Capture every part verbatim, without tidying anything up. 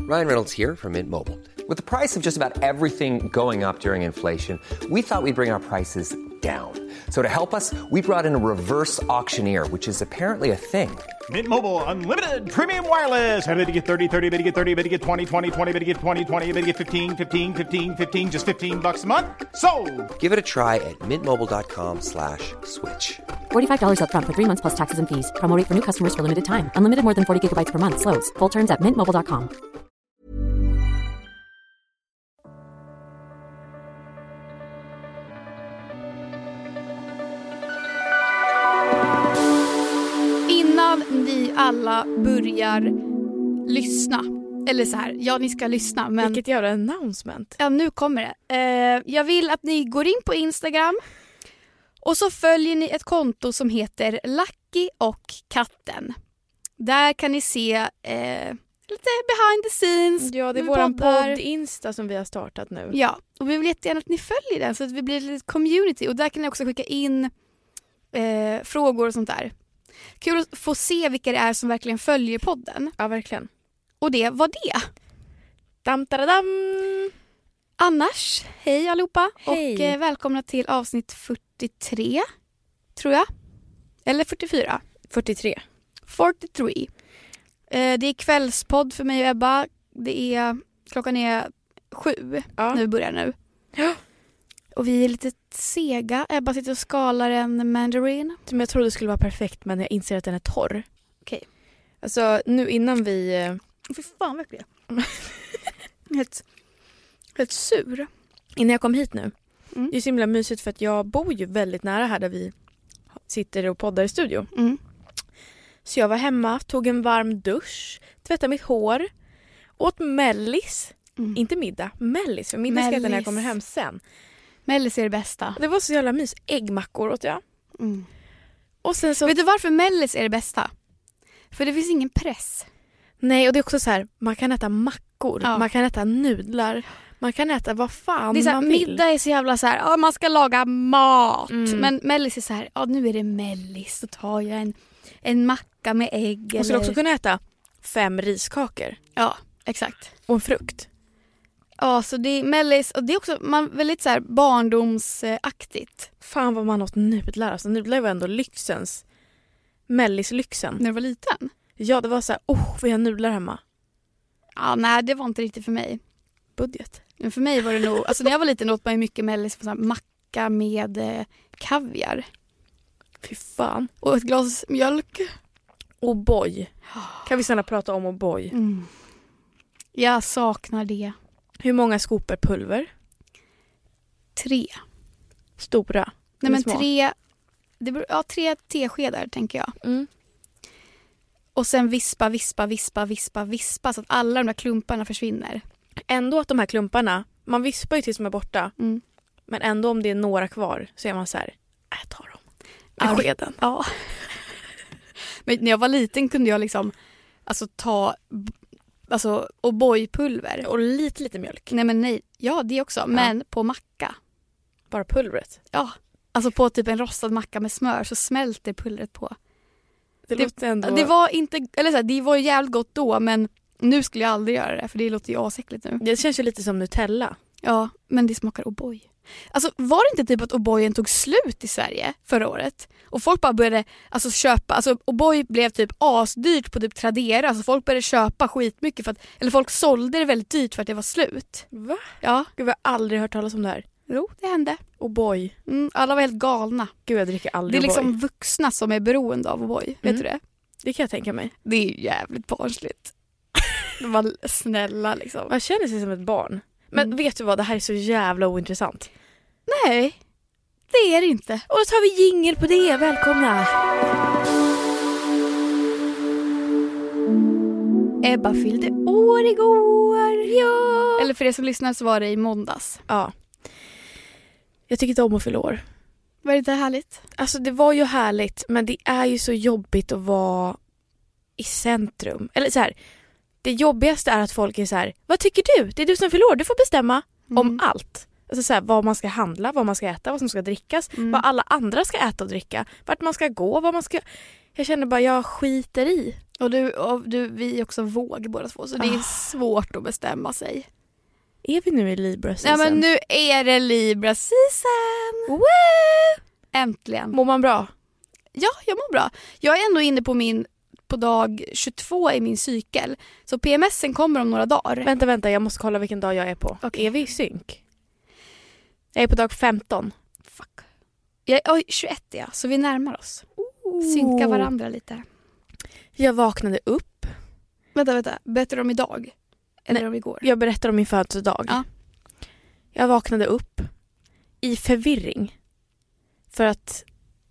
Ryan Reynolds here from Mint Mobile. With the price of just about everything going up during inflation, we thought we'd bring our prices down. So to help us, we brought in a reverse auctioneer, which is apparently a thing. Mint Mobile Unlimited Premium Wireless. How to get thirty, thirty, how to get thirty, how to get twenty, twenty, twenty, how to get twenty, twenty, how to get fifteen, fifteen, fifteen, fifteen, just fifteen bucks a month? Sold! Give it a try at mintmobile.com slash switch. forty-five dollars up front for three months plus taxes and fees. Promo rate for new customers for limited time. Unlimited more than forty gigabytes per month. Slows full terms at mint mobile dot com. Innan ni alla börjar lyssna, eller så här, ja ni ska lyssna, men vilket jävla announcement. Ja, nu kommer det. Eh, jag vill att ni går in på Instagram och så följer ni ett konto som heter Lucky och katten. Där kan ni se eh, lite behind the scenes. Ja, det är med våran poddar. podd Insta som vi har startat nu. Ja, och vi vill jättegärna att ni följer den så att vi blir ett litet community. Och där kan ni också skicka in eh, frågor och sånt där. Kul att få se vilka det är som verkligen följer podden. Ja, verkligen. Och det var det. Dam, dam. Annars, hej allihopa. Hej. Och eh, välkomna till avsnitt fyrtiotre, tror jag. Eller fyrtiofyra. fyrtiotre. fyrtiotre. Eh, det är kvällspodd för mig och Ebba. Det är, klockan är sju Ja. när vi börjar nu. Ja. Och vi är lite sega. Ebba sitter och skalar en mandarin. Som jag trodde skulle vara perfekt, men jag inser att den är torr. Okej. Alltså, nu innan vi... Fy fan vad äcklig. helt, helt sur. Innan jag kom hit nu. Mm. Det är så himla mysigt för att jag bor ju väldigt nära här där vi sitter och poddar i studio. Mm. Så jag var hemma, tog en varm dusch, tvättade mitt hår, åt mellis. Mm. Inte middag, mellis. För middag ska jag äta när jag Mellis. kommer hem sen. Mellis är det bästa. Det var så jävla mys. Äggmackor åt jag. Mm. Och sen så... Vet du varför mellis är det bästa? För det finns ingen press. Nej, och det är också så här, man kan äta mackor, Ja. man kan äta nudlar, man kan äta vad fan Det är så här, man vill. middag är så jävla så här, ja, man ska laga mat. Mm. Men mellis är så här, ja nu är det mellis. Så tar jag en, en macka med ägg. Man skulle eller... också kunna äta fem riskakor Ja, exakt. och en frukt. Ja, så det är mellis. Och det är också man, väldigt så här barndomsaktigt. Fan vad man åt nudlar. Alltså nudlar var ändå lyxens. Mellislyxen. När du var liten. Ja, det var så här, oh, vi har nudlar hemma. Ja, nej det var inte riktigt för mig. Budget. Men för mig var det nog, alltså när jag var liten åt man ju mycket mellis på så här macka med eh, kaviar. Fy fan. Och ett glas mjölk. O'boy. Kan vi snälla prata om O'boy? Mm. Jag saknar det. Hur många skopor pulver? Tre. Stora. Nej eller men små? tre, det beror, ja, tre teskedar tänker jag. Mm. Och sen vispa, vispa, vispa, vispa, vispa så att alla de där klumparna försvinner. Ändå att de här klumparna, man vispar ju tills de är borta. Mm. Men ändå om det är några kvar så är man så här, äh, jag tar dem. Med Ja. skeden. Ja. Men när jag var liten kunde jag liksom alltså ta b- alltså O'boy-pulver. Och lite, lite mjölk. Nej men nej, ja det också, men på macka. Bara pulvret. Ja, alltså på typ en rostad macka med smör så smälter pulvret på. Det, Det- låter ändå... Det var inte, eller så här, det var ju jävligt gott då men nu skulle jag aldrig göra det för det låter ju asäckligt nu. Det känns ju lite som Nutella. Ja, men det smakar O'boy. Alltså var det inte typ att O'boyen tog slut i Sverige förra året? Och folk bara började alltså, köpa, alltså O'boy blev typ asdyrt på typ Tradera. Alltså folk började köpa skitmycket för att, eller folk sålde det väldigt dyrt för att det var slut. Va? Ja, Gud, vi har aldrig hört talas om det här. jo det hände. O'boy. Mm, alla var helt galna. Gud, jag dricker Det aldrig är liksom O'boy. vuxna som är beroende av O'boy, vet Mm. du det? Det kan jag tänka mig. Det är ju jävligt barnsligt. De var snälla liksom. Man känner sig som ett barn. Men Mm. vet du vad, det här är så jävla ointressant. Nej, det är det inte. Och då tar vi jingel på det, välkomna. Ebba fyllde år igår. Ja. Eller för er som lyssnar så var det i måndags. Ja. Jag tycker inte om att fylla år. Var det inte härligt? Alltså det var ju härligt, men det är ju så jobbigt att vara i centrum. Eller så här, det jobbigaste är att folk är så här, vad tycker du? Det är du som fyller år, du får bestämma Mm. om allt. Alltså så här, vad man ska handla, vad man ska äta, vad som ska drickas, Mm. vad alla andra ska äta och dricka, vart man ska gå, vad man ska... Jag känner bara, jag skiter i. Och, du, och du, vi är också våg båda två, så det är Ah. svårt att bestämma sig. Är vi nu i Libra season? Ja, men nu är det Libra season! Woo! Äntligen. Mår man bra? Ja, jag mår bra. Jag är ändå inne på min på dag tjugotvå i min cykel. Så P M S-en kommer om några dagar. Vänta, vänta, jag måste kolla vilken dag jag är på. Okej. Är vi i synk? Jag är på dag femton. Fuck. Jag är oj, tjugoett, ja, så vi närmar oss. Synka varandra lite. Jag vaknade upp. Vänta, vänta. Berättar du om idag? Eller om igår? Jag berättar om min födelsedag. Ja. Jag vaknade upp i förvirring. För att...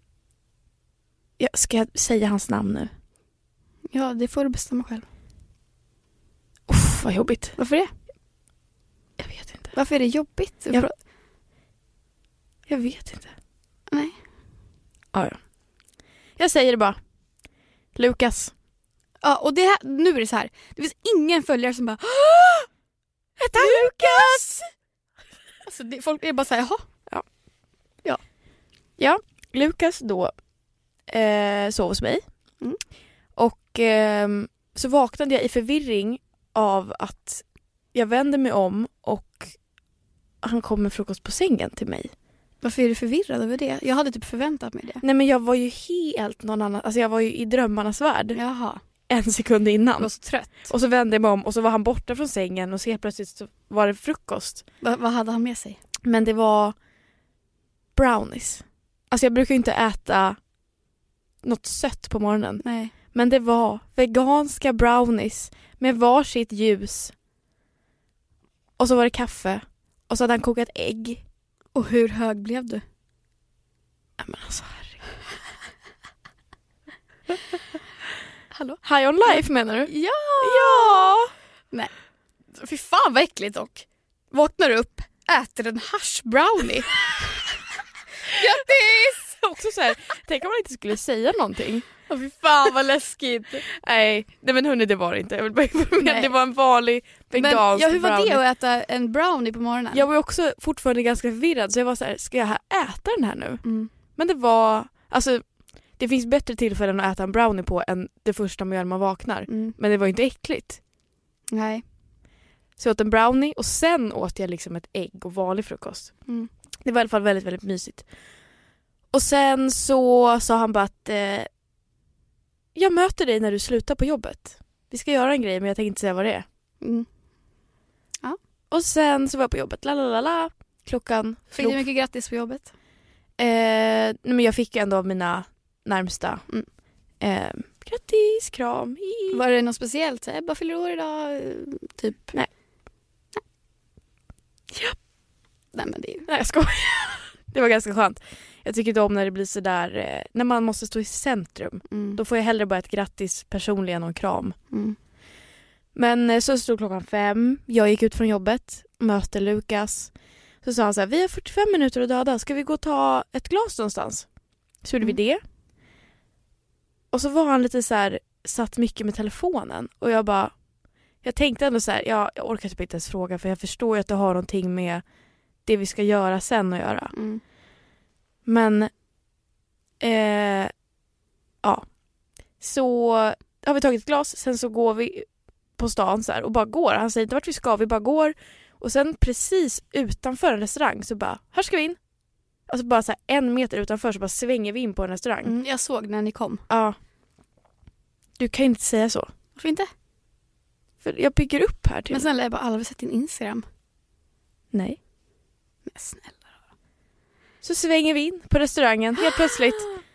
Jag, ska jag säga hans namn nu? Ja, det får du bestämma själv. Uff, vad jobbigt. Varför det? Jag vet inte. Varför är det jobbigt? Jag, jag vet inte. Nej. Ja, ja. Jag säger det bara. Lukas. Ja, och det här, nu är det så här. Det finns ingen följare som bara Hette Lukas! Alltså det, folk är bara så här, jaha. Ja. Ja. Ja, Lukas då eh, sov hos mig. Mm. Och eh, så vaknade jag i förvirring av att jag vände mig om och han kom med frukost på sängen till mig. Varför är du förvirrad över det? Jag hade typ förväntat mig det. Nej, men jag var ju helt någon annan, alltså jag var ju i drömmarnas värld. Jaha. En sekund innan. Jag var så trött. Och så vände jag mig om och så var han borta från sängen och så helt plötsligt så var det frukost. Va, vad hade han med sig? Men det var brownies. Alltså jag brukar ju inte äta något sött på morgonen. Nej. Men det var veganska brownies med varsitt ljus. Och så var det kaffe. Och så hade han kokat ägg. Och hur hög blev du? Ja, men alltså herregud. Hallå? High on life menar du? Ja! Ja! Nej. Fy fan vad äckligt dock. Vaknar upp, äter en hash brownie. Grattis! Också så här, tänk om man inte skulle säga någonting. Oh, fy fan vad läskigt. Nej, nej men hörni, det var det inte. Jag vill bara informera. Nej. Det var en vanlig Men vegansk ja, hur var brownie. det att äta en brownie på morgonen? Jag var ju också fortfarande ganska förvirrad, så jag var så här, ska jag äta den här nu? Mm. Men det var, alltså det finns bättre tillfällen att äta en brownie på än det första man gör när man vaknar. Mm. Men det var ju inte äckligt. Nej. Så jag åt en brownie och sen åt jag liksom ett ägg och vanlig frukost. Mm. Det var i alla fall väldigt, väldigt mysigt. Och sen så sa han bara att eh, jag möter dig när du slutar på jobbet. Vi ska göra en grej, men jag tänkte inte säga vad det är. Mm. Och sen så var jag på jobbet. La, la, la, la. Klockan Fick du mycket grattis på jobbet? Eh, nej, men jag fick ändå av mina närmsta. Mm. Eh, grattis, kram. Hi. Var det något speciellt? Så, Ebba fyller år idag, typ? Nej. Nej. Ja. Nej, men det är ju... Nej, jag skojar. Det var ganska skönt. Jag tycker inte om när det blir så där, eh, när man måste stå i centrum. Mm. Då får jag hellre bara ett grattis personligen och en kram. Mm. Men eh, så stod klockan fem. Jag gick ut från jobbet, mötte Lukas. Så sa han så här, vi har fyrtiofem minuter att döda. Ska vi gå och ta ett glas någonstans? Så gjorde Mm. vi det. Och så var han lite så här, satt mycket med telefonen. Och jag bara, jag tänkte ändå så här, ja, jag orkar typ inte ens fråga. För jag förstår ju att det har någonting med det vi ska göra sen att göra. Mm. Men, eh, ja. Så har vi tagit ett glas. Sen så går vi på stan så här och bara går. Han säger inte vart vi ska, vi bara går. Och sen precis utanför en restaurang så bara, här ska vi in. Alltså bara så här en meter utanför så bara svänger vi in på en restaurang. Mm, jag såg när ni kom. Ja. Du kan inte säga så. Varför inte? För jag bygger upp här till. Men snälla, jag bara aldrig sett din Instagram. Nej. Men snälla. Så svänger vi in på restaurangen helt plötsligt.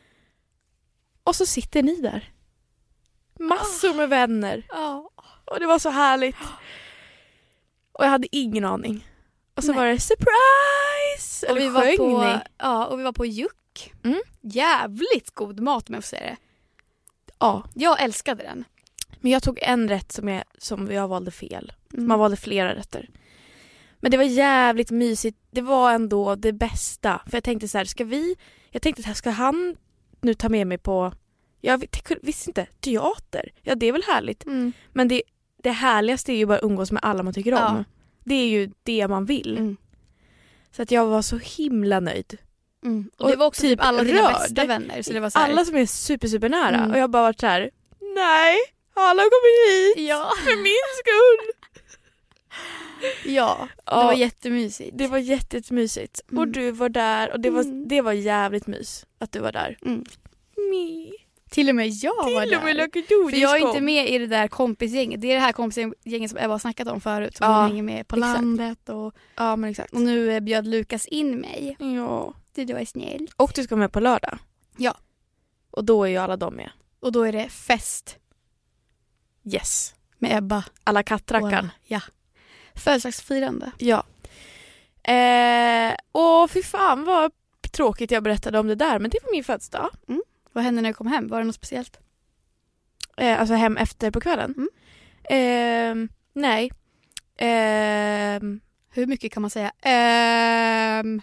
Och så sitter ni där. Massor med vänner. Ja. Och det var så härligt. Och jag hade ingen aning. Och så Nej. var det surprise! Och Eller vi var sjöng på, ni? ja, och vi var på Juck. Mm. Jävligt god mat med att säga det. Ja. Jag älskade den. Men jag tog en rätt som, jag, som jag valde fel. Mm. Man valde flera rätter. Men det var jävligt mysigt. Det var ändå det bästa. För jag tänkte så här, ska vi... Jag tänkte så här, ska han nu ta med mig på... Jag visste inte, teater. Ja, det är väl härligt. Mm. Men det, det härligaste är ju bara att umgås med alla man tycker om. Ja. Det är ju det man vill. Mm. Så att jag var så himla nöjd. Mm. Och, Och det var också typ alla dina rörd. bästa vänner. Så det var så här, Alla som är super, super nära. Mm. Och jag bara varit så här, nej, alla kommer hit Ja. för min skull. Ja, det Ja. var jättemysigt. Det var jättemysigt. Mm. Och du var där och det var, Mm. det var jävligt mys att du var där. Mm. Me. Till och med jag var Till och med där. Lucky Dodis För jag är kom. inte med i det där kompisgänget. Det är det här kompisgänget som Eva har snackat om förut. Som Ja, hänger med på exakt. landet. Och, Ja, men exakt. och nu eh, bjöd Lukas in mig. Ja. Det var snällt. Och du ska med på lördag. Ja. Och då är ju alla de med. Och då är det fest Yes. med Ebba. Alla kattrackan. Ja. Födelsedagsfirande. Ja. Eh, och fy fan vad tråkigt jag berättade om det där. Men det var min födelsedag. Vad hände när du kom hem? Var det något speciellt? Eh, alltså hem efter på kvällen. Mm. Eh, nej. Eh, Hur mycket kan man säga? Ehm...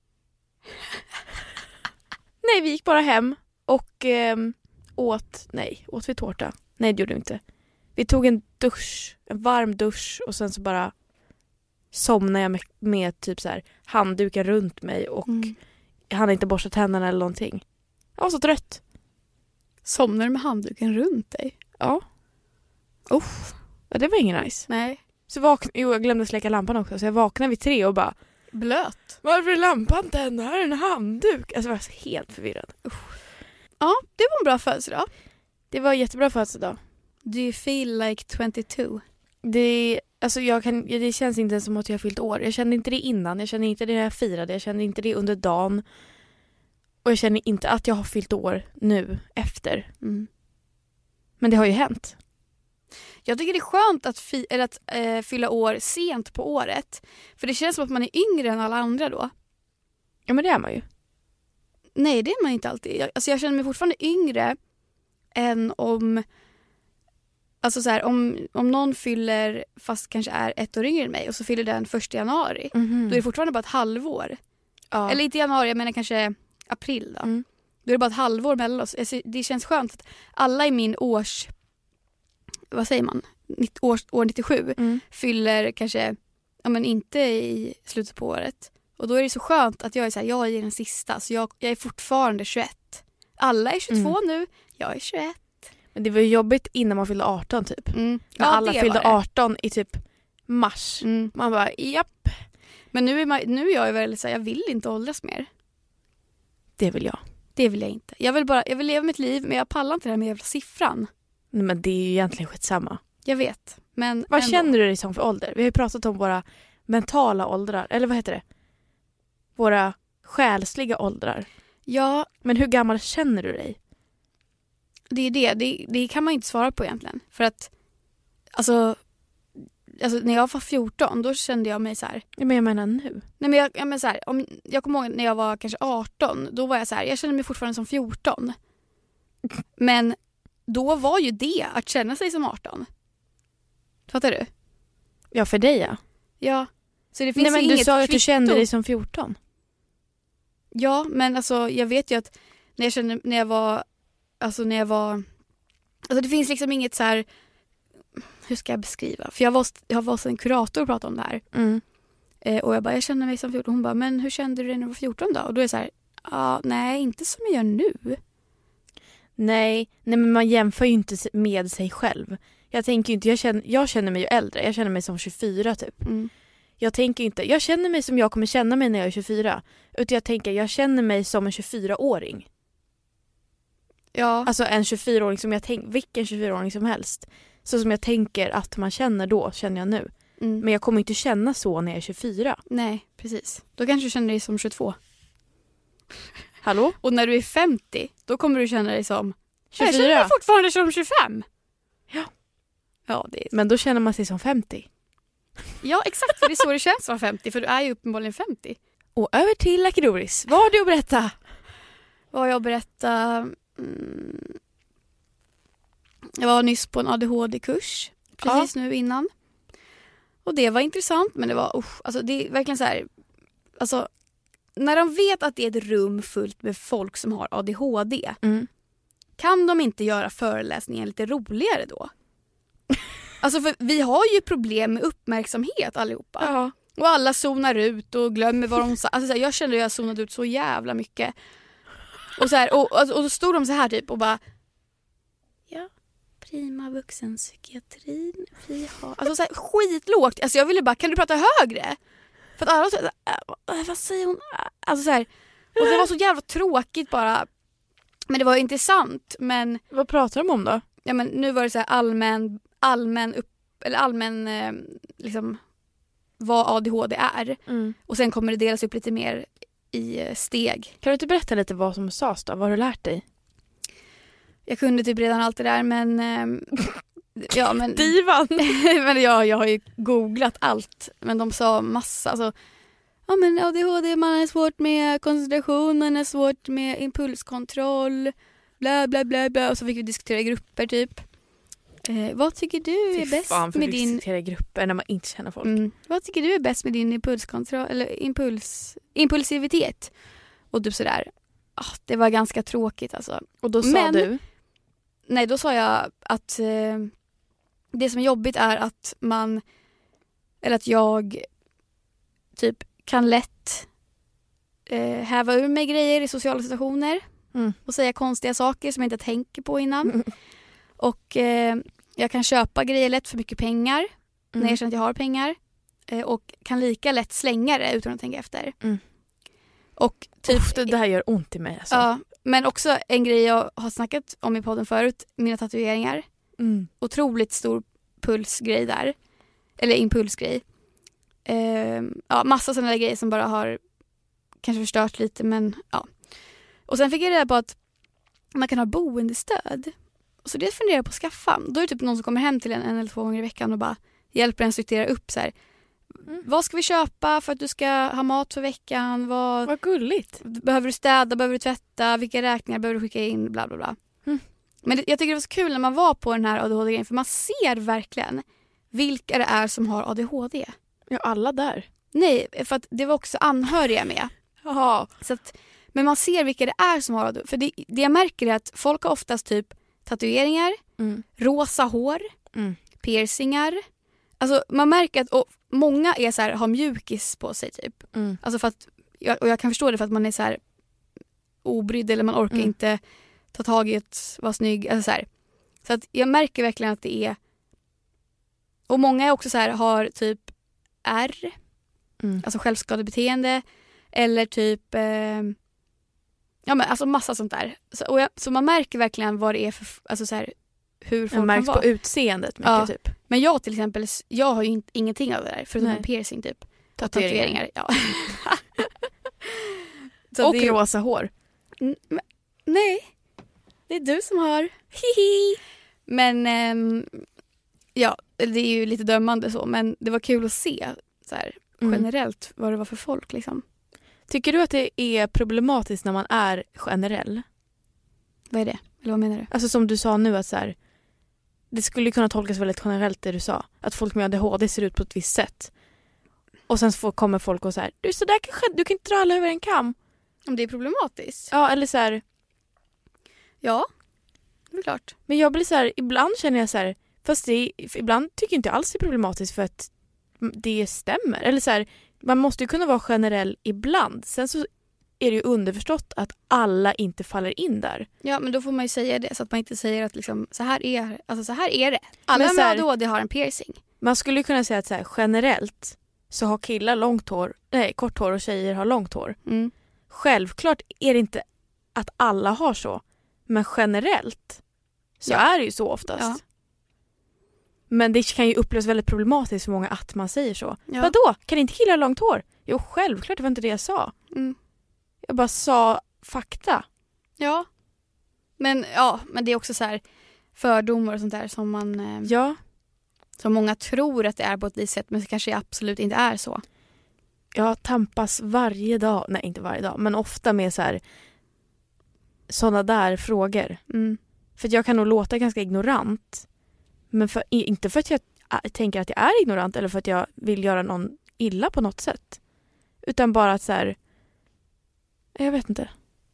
nej, vi gick bara hem och eh, åt, nej, åt vi tårta? Nej, det gjorde vi inte. Vi tog en dusch, en varm dusch och sen så bara somnade jag med, med typ så här handduken runt mig och Mm. jag hade inte borstat tänderna eller någonting. Jag var så trött. Somnar du med handduken runt dig? Ja. Uff. Ja, det var ingen nice. Nej. Så vaknade, jo, jag glömde släcka lampan också. Så jag vaknade vid tre och bara, Blöt. varför är lampan tänd? Här är en handduk. Alltså jag var helt förvirrad. Ja, det var en bra födelsedag. Det var jättebra födelsedag. Do you feel like twenty-two? Det, alltså jag kan, det känns inte som att jag har fyllt år. Jag kände inte det innan. Jag kände inte det när jag firade. Jag kände inte det under dagen. Och jag känner inte att jag har fyllt år nu efter. Mm. Men det har ju hänt. Jag tycker det är skönt att, fi- eller att eh, fylla år sent på året. För det känns som att man är yngre än alla andra då. Ja, men det är man ju. Nej, det är man inte alltid. Jag, alltså jag känner mig fortfarande yngre än om... Alltså så här, om, om någon fyller, fast kanske är ett år yngre än mig, och så fyller den första januari. Mm-hmm. Då är det fortfarande bara ett halvår. ja. Eller inte januari, jag menar kanske april då. Mm. Då är det bara ett halvår mellan oss. Alltså, det känns skönt att alla i min års... Vad säger man? Nitt, år, år nittiosju Mm. fyller kanske, ja men inte i slutet på året. Och då är det så skönt att jag är så här, jag är den sista. Så jag, jag är fortfarande tjugoett. Alla är tjugotvå Mm. nu. Jag är tjugoett. Men det var ju jobbigt innan man fyllde arton typ. Mm. När Ja, alla det fyllde var det. arton i typ mars. Mm. Man bara, japp. Men nu är, man, nu är jag väldigt så här, jag vill inte åldras mer. Det vill jag. Det vill jag inte. Jag vill bara, jag vill leva mitt liv, men jag pallar inte det här med jävla siffran. Nej, men det är ju egentligen skitsamma. Jag vet. Men Vad ändå. känner du dig som för ålder? Vi har ju pratat om våra mentala åldrar. Eller vad heter det? Våra själsliga åldrar. Ja, Men hur gammal känner du dig? det är det. det. Det kan man inte svara på egentligen. För att, alltså, alltså när jag var fjorton, då kände jag mig så här. Ja, men jag menar nu. Nej men jag, jag, men så här, om, jag kommer ihåg när jag var kanske arton, då var jag så här, jag kände mig fortfarande som fjorton. Men då var ju det att känna sig som arton. Fattar du? Ja, för dig ja. Ja. Så det finns Nej, men ju du inget sa ju att du kvitto. kände dig som fjorton. Ja, men alltså jag vet ju att när jag kände, när jag var, alltså när jag var, alltså det finns liksom inget så här, hur ska jag beskriva? För jag var, jag var hos en kurator och pratade om det här. Mm. Eh, och jag bara, jag känner mig som fjorton. Hon bara, men hur kände du dig när du var fjorton då? Och då är jag så här, ah, nej, inte som jag gör nu. Nej, nej, men man jämför ju inte med sig själv. Jag tänker ju inte, jag känner, jag känner mig ju äldre. Jag känner mig som tjugofyra typ. Mm. Jag tänker inte, jag känner mig som jag kommer känna mig när jag är tjugofyra. Utan jag tänker, jag känner mig som en tjugofyraåring. Ja, Alltså en tjugofyraåring som jag tänker, vilken tjugofyraåring som helst. Så som jag tänker att man känner då, känner jag nu. mm. Men jag kommer inte känna så när jag är tjugofyra. nej, precis. Då kanske du känner dig som tjugotvå. Hallå? Och när du är femtio, då kommer du känna dig som, jag känner mig tjugofyra? fortfarande som tjugofem. Ja. Ja, det är... Men då känner man sig som femtio. ja, exakt, för det är så det känns att vara femtio, för du är ju uppenbarligen femtio. Och över till Lucky Doris. Vad har du att berätta? Vad har jag berättat? Mm. Jag var nyss på en A D H D-kurs precis nu innan. Och det var intressant, men det var usch, alltså det är verkligen så här, alltså när de vet att det är ett rum fullt med folk som har A D H D, Mm. kan de inte göra föreläsningen lite roligare då? Alltså för vi har ju problem med uppmärksamhet allihopa. Ja. Och alla zonar ut och glömmer vad de sa. Alltså så här, jag kände att jag zonade ut så jävla mycket. Och, så här, och, och, och då stod de så här typ och bara, ja, prima vuxenpsykiatrin vi har. Alltså så här, skitlågt. Alltså jag ville bara, kan du prata högre? För att alla så äh, vad säger hon? Alltså så här, och det var så jävla tråkigt bara. Men det var intressant, men Vad pratar de om då? ja, men nu var det så här allmän allmän upp eller allmän eh, liksom vad A D H D är. Mm. Och sen kommer det delas upp lite mer i eh, steg. Kan du inte berätta lite vad som sades då? Vad har du lärt dig? Jag kunde typ redan allt det där, men eh, ja, men Divan! men jag, jag har ju googlat allt, men de sa massa, alltså, ja men A D H D, man är svårt med koncentration, man är svårt med impulskontroll, bla bla bla bla, och så fick vi diskutera i grupper typ. Eh, vad tycker du är Fy bäst fan, för med vi din diskuterar i grupper när man inte känner folk. mm, vad tycker du är bäst med din impulskontroll eller impuls impulsivitet och typ sådär. Oh, det var ganska tråkigt alltså. Och då sa Men- du? Nej, då sa jag att eh, det som är jobbigt är att man, eller att jag typ kan lätt eh, häva ur mig grejer i sociala situationer Mm. och säga konstiga saker som jag inte tänker på innan. Mm. Och eh, jag kan köpa grejer lätt för mycket pengar när jag känner att jag har pengar eh, och kan lika lätt slänga det utan att tänka efter. Mm. Och typ, Uff, det där gör ont i mig alltså. ja, men också en grej jag har snackat om i podden förut, mina tatueringar. Mm. Otroligt stor pulsgrej där. Eller impulsgrej. Eh, ja, massa sådana där grejer som bara har kanske förstört lite, men ja. Och sen fick jag reda på att man kan ha boendestöd. Så det funderar jag på att skaffa. Då är det typ någon som kommer hem till en en eller två gånger i veckan och bara hjälper en sortera upp så här. Mm. Vad ska vi köpa för att du ska ha mat för veckan? Vad Vad gulligt. behöver du städa? Behöver du tvätta? Vilka räkningar behöver du skicka in? Bla bla bla. Mm. Men det, jag tycker det var så kul när man var på den här A D H D-grejen, för man ser verkligen vilka det är som har A D H D. Ja, alla där. Nej, för att det var också anhöriga med. Jaha. Så att, men man ser vilka det är som har A D H D. För det, det jag märker är att folk har oftast typ tatueringar, Mm. rosa hår, Mm. piercingar. Alltså man märker att och många är så här, har mjukis på sig typ. Mm. Alltså för att, och jag kan förstå det för att man är så här obrydd eller man orkar Mm. inte ta tag i att vara snygg. Alltså så här. Så att jag märker verkligen att det är, och många är också så här, har typ R, Mm. alltså självskadebeteende, eller typ eh, ja men alltså massa sånt där. Så, och jag, så man märker verkligen vad det är för, alltså så här, hur folk Det kan märks vara. på utseendet mycket Ja. typ. Men jag till exempel, jag har ju in, ingenting av det där förutom Nej. en piercing typ. Och Tatueringar. tatueringar. Ja. Så Och det är ju- rosa hår. N- men- Nej, det är du som har. Hihi. Men ehm, ja, det är ju lite dömande så, men det var kul att se så här, Mm. generellt vad det var för folk liksom. Tycker du att det är problematiskt när man är generell? Vad är det? Eller vad menar du? Alltså som du sa nu att så här, det skulle kunna tolkas väldigt generellt det du sa. Att folk med A D H D ser ut på ett visst sätt. Och sen får, kommer folk och så här, du så där kanske du kan inte dra alla över en kam. Om det är problematiskt? Ja, eller så här, Ja, det är klart. men jag blir så här, ibland känner jag så här, fast det, ibland tycker jag inte alls det är problematiskt för att det stämmer. Eller så här, man måste ju kunna vara generell ibland. Sen så är det ju underförstått att alla inte faller in där. Ja, men då får man ju säga det så att man inte säger att liksom, så här är, alltså så här är det. Alla Men så med här- A D H D har en piercing. Man skulle ju kunna säga att så här, generellt så har killar långt hår, nej, kort hår och tjejer har långt hår. Mm. Självklart är det inte att alla har så. Men generellt så Ja. är det ju så oftast. Ja. Men det kan ju upplevas väldigt problematiskt för många att man säger så. Ja. Vadå? Kan inte killar ha långt hår? Jo, självklart, det var inte det jag sa. Mm. Jag bara sa fakta. Ja. Men ja, men det är också så här fördomar och sånt där som man eh, Ja, som många tror att det är på ett visst sätt, men det kanske absolut inte är så. jag tampas varje dag, nej inte varje dag, men ofta med så här sådana där frågor. Mm. För att jag kan nog låta ganska ignorant. Men för, inte för att jag äh, tänker att jag är ignorant eller för att jag vill göra någon illa på något sätt. Utan bara att så här, jag vet inte.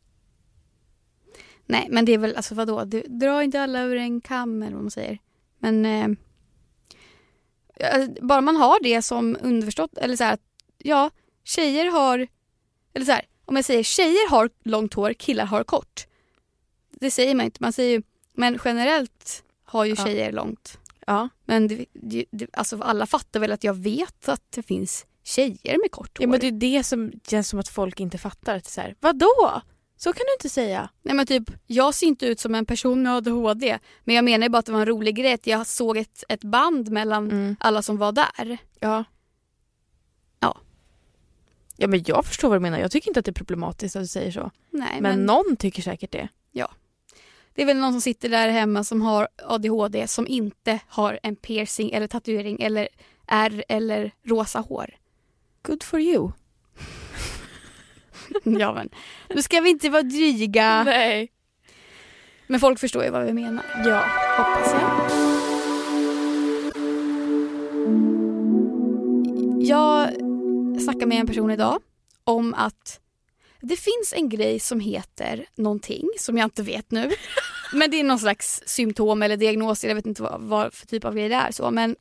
Nej, men det är väl, alltså vadå, du drar inte alla över en kam eller vad man säger. Men eh, ja, bara man har det som underförstått, eller så här, att ja, tjejer har, eller så här, om jag säger tjejer har långt hår, killar har kort. Det säger man inte, man säger ju, men generellt har ju Ja. tjejer långt. Ja. Men det, det, det, alltså alla fattar väl att jag vet att det finns tjejer med kort hår. Ja, men det är det som känns som att folk inte fattar. Att det är så här, vadå? Så kan du inte säga. Nej, men typ, jag ser inte ut som en person med A D H D. Men jag menar ju bara att det var en rolig grej. Att jag såg ett, ett band mellan Mm. alla som var där. Ja. Ja. Ja, men jag förstår vad du menar. Jag tycker inte att det är problematiskt att du säger så. Nej, Men, men någon tycker säkert det. det är väl någon som sitter där hemma som har A D H D som inte har en piercing eller tatuering eller ärr eller rosa hår. Good for you. Ja, men nu ska vi inte vara dryga. Nej. Men folk förstår ju vad vi menar. Ja. Hoppas jag. Jag snackade med en person idag om att det finns en grej som heter någonting som jag inte vet nu. Men det är någon slags symptom eller diagnos. Jag vet inte vad, vad för typ av grej det är. Så. Men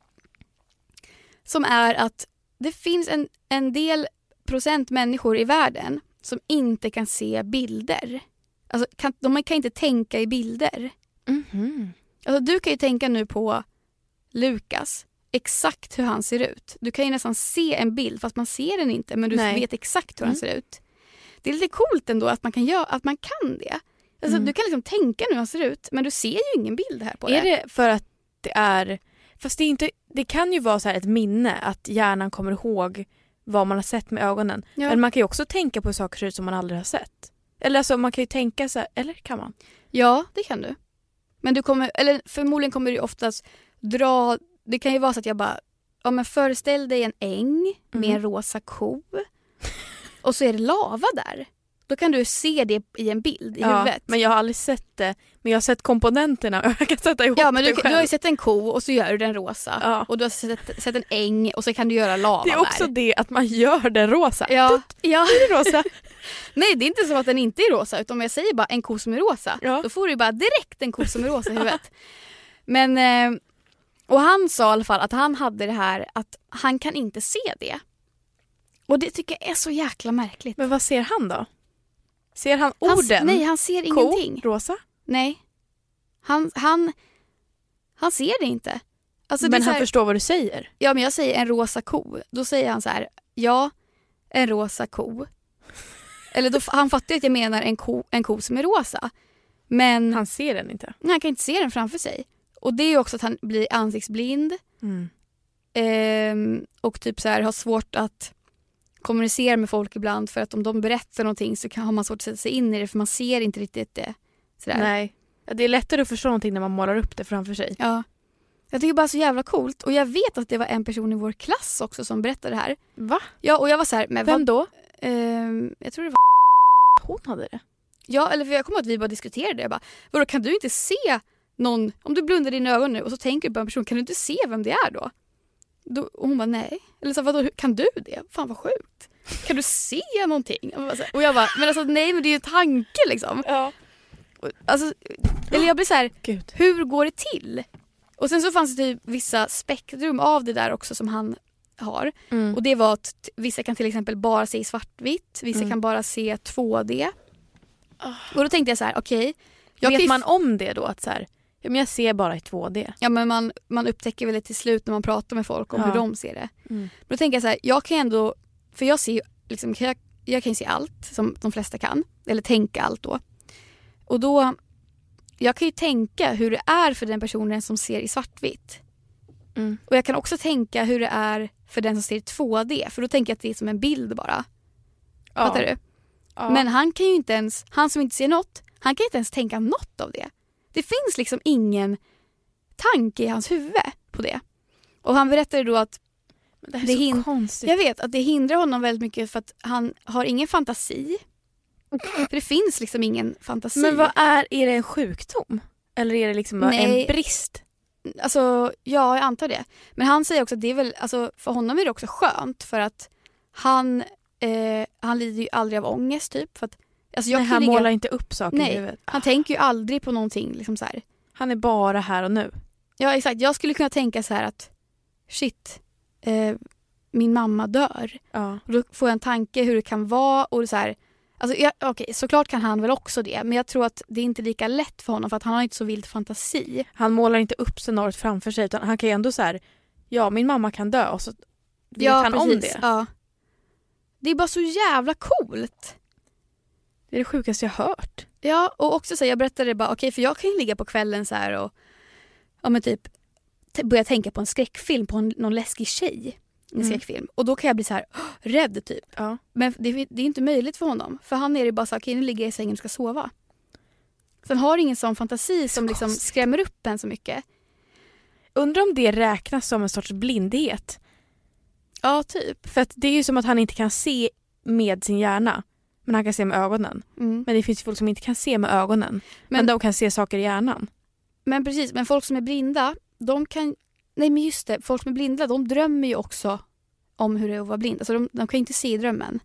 som är att det finns en, en del procent människor i världen som inte kan se bilder. Alltså, kan, de kan inte tänka i bilder. Mhm. Alltså, du kan ju tänka nu på Lukas, exakt hur han ser ut. Du kan ju nästan se en bild fast man ser den inte, men du Nej. vet exakt hur Mm. han ser ut. Det är lite coolt ändå att man kan, göra, att man kan det. Alltså, Mm. Du kan liksom tänka nu hur han ser ut, men du ser ju ingen bild här på Är det. det för att det är... Fast det, är inte, det kan ju vara så här ett minne att hjärnan kommer ihåg vad man har sett med ögonen. Ja. Men man kan ju också tänka på saker ser ut som man aldrig har sett. Eller alltså man kan ju tänka så här, eller kan man? Ja, det kan du. Men du kommer, eller förmodligen kommer du oftast dra, det kan ju vara så att jag bara, ja men föreställ dig en äng med Mm. en rosa ko och så är det lava där. Då kan du se det i en bild i huvudet. Men jag har aldrig sett det. Men jag har sett komponenterna och jag kan sätta ihop Ja, men det du, själv. du har ju sett en ko och så gör du den rosa. Ja. Och du har sett, sett en äng och så kan du göra lava Det är också där. det att man gör den rosa. Ja, ja. Är det rosa? Nej, det är inte så att den inte är rosa, utan om jag säger bara en ko som är rosa, Ja. då får du bara direkt en ko som är rosa i huvudet. Men, eh, och han sa i alla fall att han hade det här att han kan inte se det. Och det tycker jag är så jäkla märkligt. Men vad ser han då? Ser han Han, orden? nej, han ser Ko, ingenting. rosa? Nej. Han, han, han ser det inte. Alltså, det Men är så han här, förstår vad du säger. ja, men jag säger en rosa ko. Då säger han så här, ja, en rosa ko. Eller då, han fattar ju att jag menar en ko, en ko som är rosa. Men Han ser den inte. nej, han kan inte se den framför sig. Och det är ju också att han blir ansiktsblind. Mm. Ehm, och typ så här har svårt att kommunicera med folk ibland. För att om de berättar någonting så kan, har man svårt att sätta sig in i det. För man ser inte riktigt det. Sådär. Nej. Ja, det är lättare att förstå någonting när man målar upp det framför sig. Ja. Jag tycker bara så jävla coolt. Och jag vet att det var en person i vår klass också som berättade det här. Va? Ja, och jag var så här, men Vem vad, då? ehm, jag tror det var Hon hade det. ja, eller för jag kommer att vi bara diskuterade det. Jag bara, vadå, kan du inte se någon, om du blundar dina ögon nu och så tänker du på en person, kan du inte se vem det är då? då och hon bara, nej. Eller så, vadå, kan du det? Fan vad sjukt. Kan du se någonting? Och jag bara, och jag bara, men alltså nej, men det är ju en tanke liksom. Ja. Och, alltså, eller jag blir så här, Gud. hur går det till? Och sen så fanns det typ vissa spektrum av det där också som han har. Mm. Och det var att t- vissa kan till exempel bara se i svartvitt, vissa Mm. kan bara se två D. Och då tänkte jag så här, okej. jag kan Vet ju man f- om det då? Att så här, ja, men jag ser bara i två D. Ja, men man, man upptäcker väl det till slut när man pratar med folk om Ja. hur de ser det. Mm. Då tänker jag så här, jag kan ändå, för jag ser ju liksom, jag, jag kan ju se allt som de flesta kan. Eller tänka allt då. Och då, jag kan ju tänka hur det är för den personen som ser i svartvitt. Mm. Och jag kan också tänka hur det är för den som ser i två D. För då tänker jag att det är som en bild bara. Ja. Fattar du? Ja. Men han kan ju inte ens, han som inte ser något, han kan inte ens tänka något av det. Det finns liksom ingen tanke i hans huvud på det. Och han berättade då att, Men det här är det så hin- konstigt. jag vet att det hindrar honom väldigt mycket för att han har ingen fantasi. För det finns liksom ingen fantasi. Men vad är, är det en sjukdom? Eller är det liksom bara Nej. en brist? Alltså, ja, jag antar det. Men han säger också att det är väl, alltså, för honom är det också skönt för att han, eh, han lider ju aldrig av ångest typ. För att, alltså, jag Nej, kan han ligga, målar inte upp saker i nej, huvudet. han tänker ju aldrig på någonting liksom så här. Han är bara här och nu. Ja, exakt. Jag skulle kunna tänka så här att shit, eh, min mamma dör. Ja. Och då får jag en tanke hur det kan vara och så här, Alltså, ja, okej, såklart kan han väl också det. Men jag tror att det är inte lika lätt för honom för att han har inte så vild fantasi. Han målar inte upp scenariot framför sig utan han kan ju ändå så här, ja min mamma kan dö och så vet ja, han precis. om det. Ja. Det är bara så jävla coolt. Det är det sjukaste jag hört. Ja, och också så här, jag berättade bara, okej okay, för jag kan ju ligga på kvällen så här och ja men typ t- börja tänka på en skräckfilm på en, någon läskig tjej. En Mm. skräckfilm. Och då kan jag bli så här rädd typ. Ja. Men det, det är inte möjligt för honom. För han är ju bara så här, okej okay, nu ligger jag i sängen och ska sova. Sen har ingen sån fantasi som liksom skrämmer upp en så mycket. Undrar om det räknas som en sorts blindhet. Ja, typ. För att det är ju som att han inte kan se med sin hjärna. Men han kan se med ögonen. Mm. Men det finns ju folk som inte kan se med ögonen. Men, Men- men de kan se saker i hjärnan. Men precis, men folk som är blinda, de kan... Nej men just det, folk som är blinda, de drömmer ju också om hur det är att vara blind. Alltså de, de kan ju inte se i drömmen.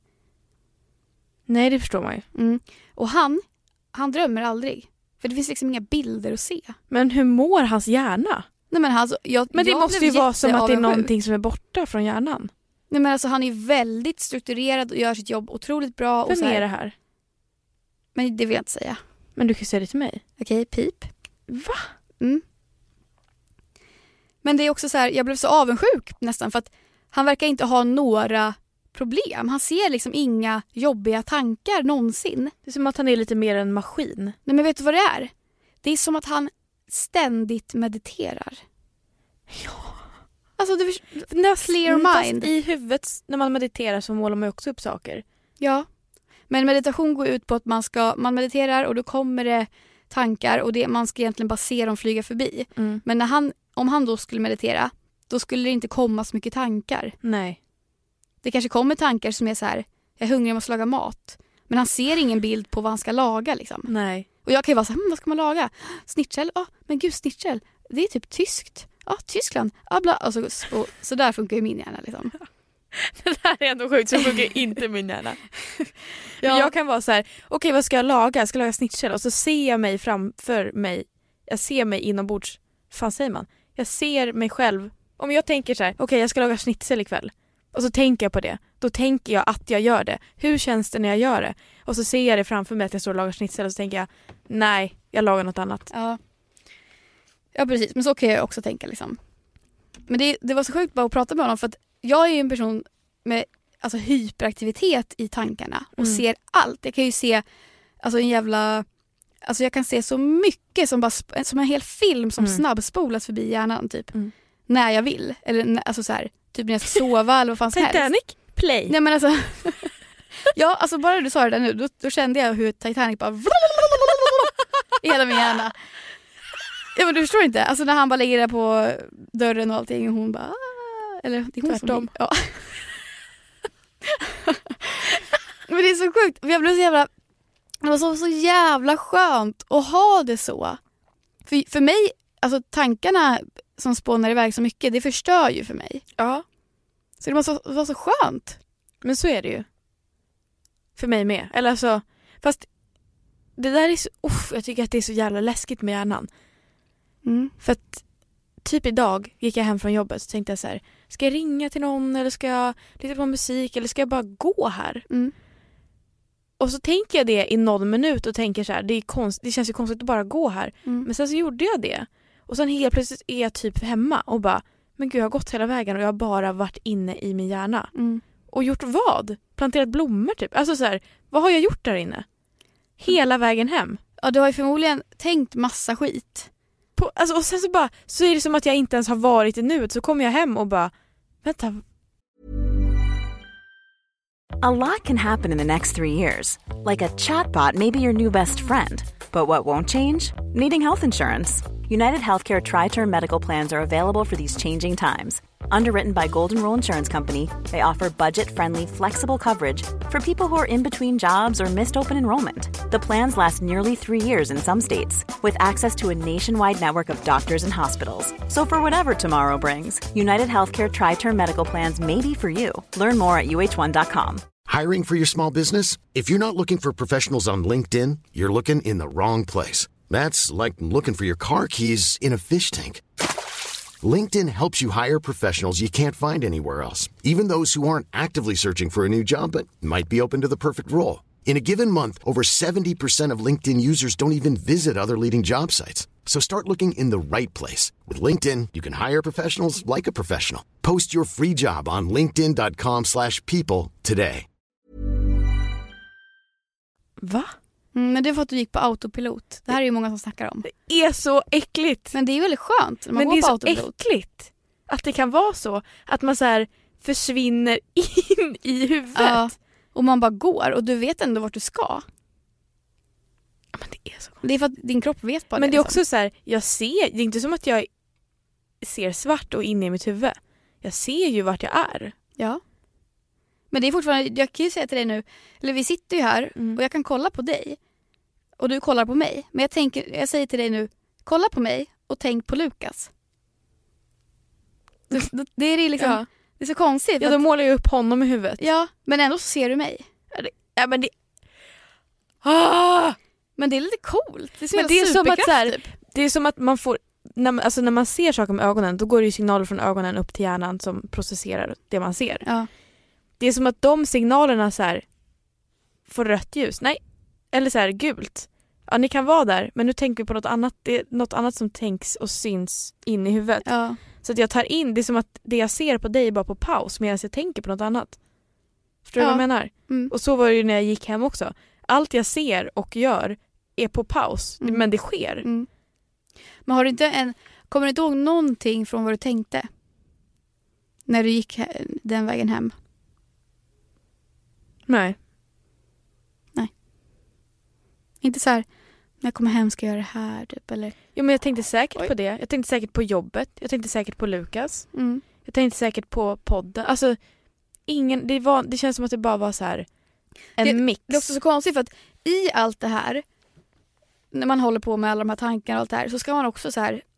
Nej, det förstår man ju. Mm. Och han, han drömmer aldrig. För det finns liksom inga bilder att se. Men hur mår hans hjärna? Nej men alltså, jag, Men det jag måste blev ju vara som att det är jätteavundsjuk. någonting som är borta från hjärnan. Nej men alltså han är väldigt strukturerad och gör sitt jobb otroligt bra. Och Vem så här, är det här? Men det vill jag inte säga. Men du kan säga det till mig. Okej, pip. Va? Mm. Men det är också så här, jag blev så avundsjuk nästan för att han verkar inte ha några problem. Han ser liksom inga jobbiga tankar någonsin. Det är som att han är lite mer en maskin. Nej men vet du vad det är? Det är som att han ständigt mediterar. Ja. Alltså du clear mind. Fast i huvudet när man mediterar så målar man ju också upp saker. Ja. Men meditation går ut på att man ska man mediterar och då kommer det tankar och det man ska egentligen bara se dem flyga förbi. Mm. Men när han om han då skulle meditera, då skulle det inte komma så mycket tankar. Nej. Det kanske kommer tankar som är så här, jag är hungrig, jag måste laga mat. Men han ser ingen bild på vad han ska laga liksom. Nej. Och jag kan ju vara så här, hm, vad ska man laga? Snitchel? Ja, oh, men gud, snitchel. Det är typ tyskt. Ja, oh, Tyskland. Ah, bla. Och så, och, så där funkar ju min hjärna liksom. Det där är ändå sjukt, så funkar inte min hjärna. Ja. Men jag kan vara så här, okej okay, vad ska jag laga? Jag ska laga snitchel. Och så ser jag mig framför mig. Jag ser mig inombords. Fan säger man? Jag ser mig själv. Om jag tänker så här, okej okay, jag ska laga schnitzel ikväll. Och så tänker jag på det. Då tänker jag att jag gör det. Hur känns det när jag gör det? Och så ser jag det framför mig att jag står och lagar schnitzel. Och så tänker jag, nej, jag lagar något annat. Ja, ja precis. Men så kan jag också tänka liksom. Men det, det var så sjukt bara att prata med honom. För att jag är ju en person med alltså, hyperaktivitet i tankarna. Och Mm. ser allt. Jag kan ju se alltså, en jävla... Alltså jag kan se så mycket som, bara, sp- som en hel film som Mm. snabbspolas förbi hjärnan typ. Mm. När jag vill. Eller när- alltså så här, typ när jag ska sova eller vad fan som helst. Titanic, play. Nej men alltså... ja, alltså bara när du sa det där nu, då, då kände jag hur Titanic bara... i hela min hjärna. Ja men du förstår inte. Alltså när han bara lägger det på dörren och allting och hon bara... "Ah." Eller det är hon Tvärtom. som... Ja. Men det är så sjukt. Jag blev så jävla... Det var så, så jävla skönt att ha det så. För, för mig, alltså tankarna som spånar iväg så mycket, det förstör ju för mig. Ja, Så det var så, det var så skönt. men så är det ju. För mig med. Eller alltså, fast det där är så... Uff, jag tycker att det är så jävla läskigt med hjärnan. Mm. För att typ idag gick jag hem från jobbet så tänkte jag så här, ska jag ringa till någon eller ska jag lyssna på musik eller ska jag bara gå här? Mm. Och så tänker jag det i någon minut och tänker så här, det, är konst, det känns ju konstigt att bara gå här. Mm. Men sen så gjorde jag det. Och sen helt plötsligt är jag typ hemma och bara, men gud jag har gått hela vägen och jag har bara varit inne i min hjärna. Mm. Och gjort vad? Planterat blommor typ. Alltså så här, vad har jag gjort där inne? Hela vägen hem. Ja, du har ju förmodligen tänkt massa skit. På, alltså, och sen så bara, så är det som att jag inte ens har varit i nuet. Så kommer jag hem och bara, vänta. A lot can happen in the next three years. Like a chatbot may be your new best friend. But what won't change? Needing health insurance. United Healthcare Tri-Term Medical Plans are available for these changing times. Underwritten by Golden Rule Insurance Company, they offer budget-friendly, flexible coverage for people who are in between jobs or missed open enrollment. The plans last nearly three years in some states, with access to a nationwide network of doctors and hospitals. So for whatever tomorrow brings, United Healthcare Tri-Term Medical Plans may be for you. Learn more at U H one dot com. Hiring for your small business? If you're not looking for professionals on LinkedIn, you're looking in the wrong place. That's like looking for your car keys in a fish tank. LinkedIn helps you hire professionals you can't find anywhere else, even those who aren't actively searching for a new job but might be open to the perfect role. In a given month, over seventy percent of LinkedIn users don't even visit other leading job sites. So start looking in the right place. With LinkedIn, you can hire professionals like a professional. Post your free job on linkedin dot com slash people today. Va? Mm, men det är för att du gick på autopilot. Det här är ju många som snackar om. Det är så äckligt. Men det är väldigt skönt när man Men går det är på så autopilot. äckligt att det kan vara så att man så här försvinner in i huvudet. Ja, och man bara går och du vet ändå vart du ska. Ja, men det är så. Det är för att din kropp vet bara det. Men det är liksom. också så här, jag ser, det är inte som att jag ser svart och inne i mitt huvud. Jag ser ju vart jag är. Ja. Men det är fortfarande, jag kan ju säga till dig nu, eller vi sitter ju här Mm. och jag kan kolla på dig. Och du kollar på mig. Men jag tänker, jag säger till dig nu, kolla på mig och tänk på Lukas. Det, det är liksom, Ja. det är så konstigt. Ja, för då att, målar jag upp honom i huvudet. ja, men ändå så ser du mig. Ja, det, ja men det... Ah! Men det är lite coolt. Det är, så Men jävla det är som att superkraft, så här, typ. det är som att man får, när man, alltså när man ser saker med ögonen, då går det ju signaler från ögonen upp till hjärnan som processerar det man ser. Ja. Det är som att de signalerna så här får rött ljus. Nej, eller så här gult. Ja, ni kan vara där, men nu tänker vi på något annat. Det är något annat som tänks och syns in i huvudet. Ja. Så att jag tar in, det är som att det jag ser på dig är bara på paus medan jag tänker på något annat. Förstår du Ja. vad jag menar? Mm. Och så var det ju när jag gick hem också. Allt jag ser och gör är på paus, Mm. men det sker. Mm. Men har du inte en, kommer du inte ihåg någonting från vad du tänkte? När du gick he- den vägen hem? Nej. Inte så här, när jag kommer hem ska jag göra det här typ, eller? Jo, men jag tänkte säkert Oj. på det. Jag tänkte säkert på jobbet. Jag tänkte säkert på Lukas. Mm. Jag tänkte säkert på podden. Alltså, ingen, det, var, det känns som att det bara var så här en Det- mix. Det är också så konstigt för att i allt det här, när man håller på med alla de här tankarna och allt det här, så ska man också så här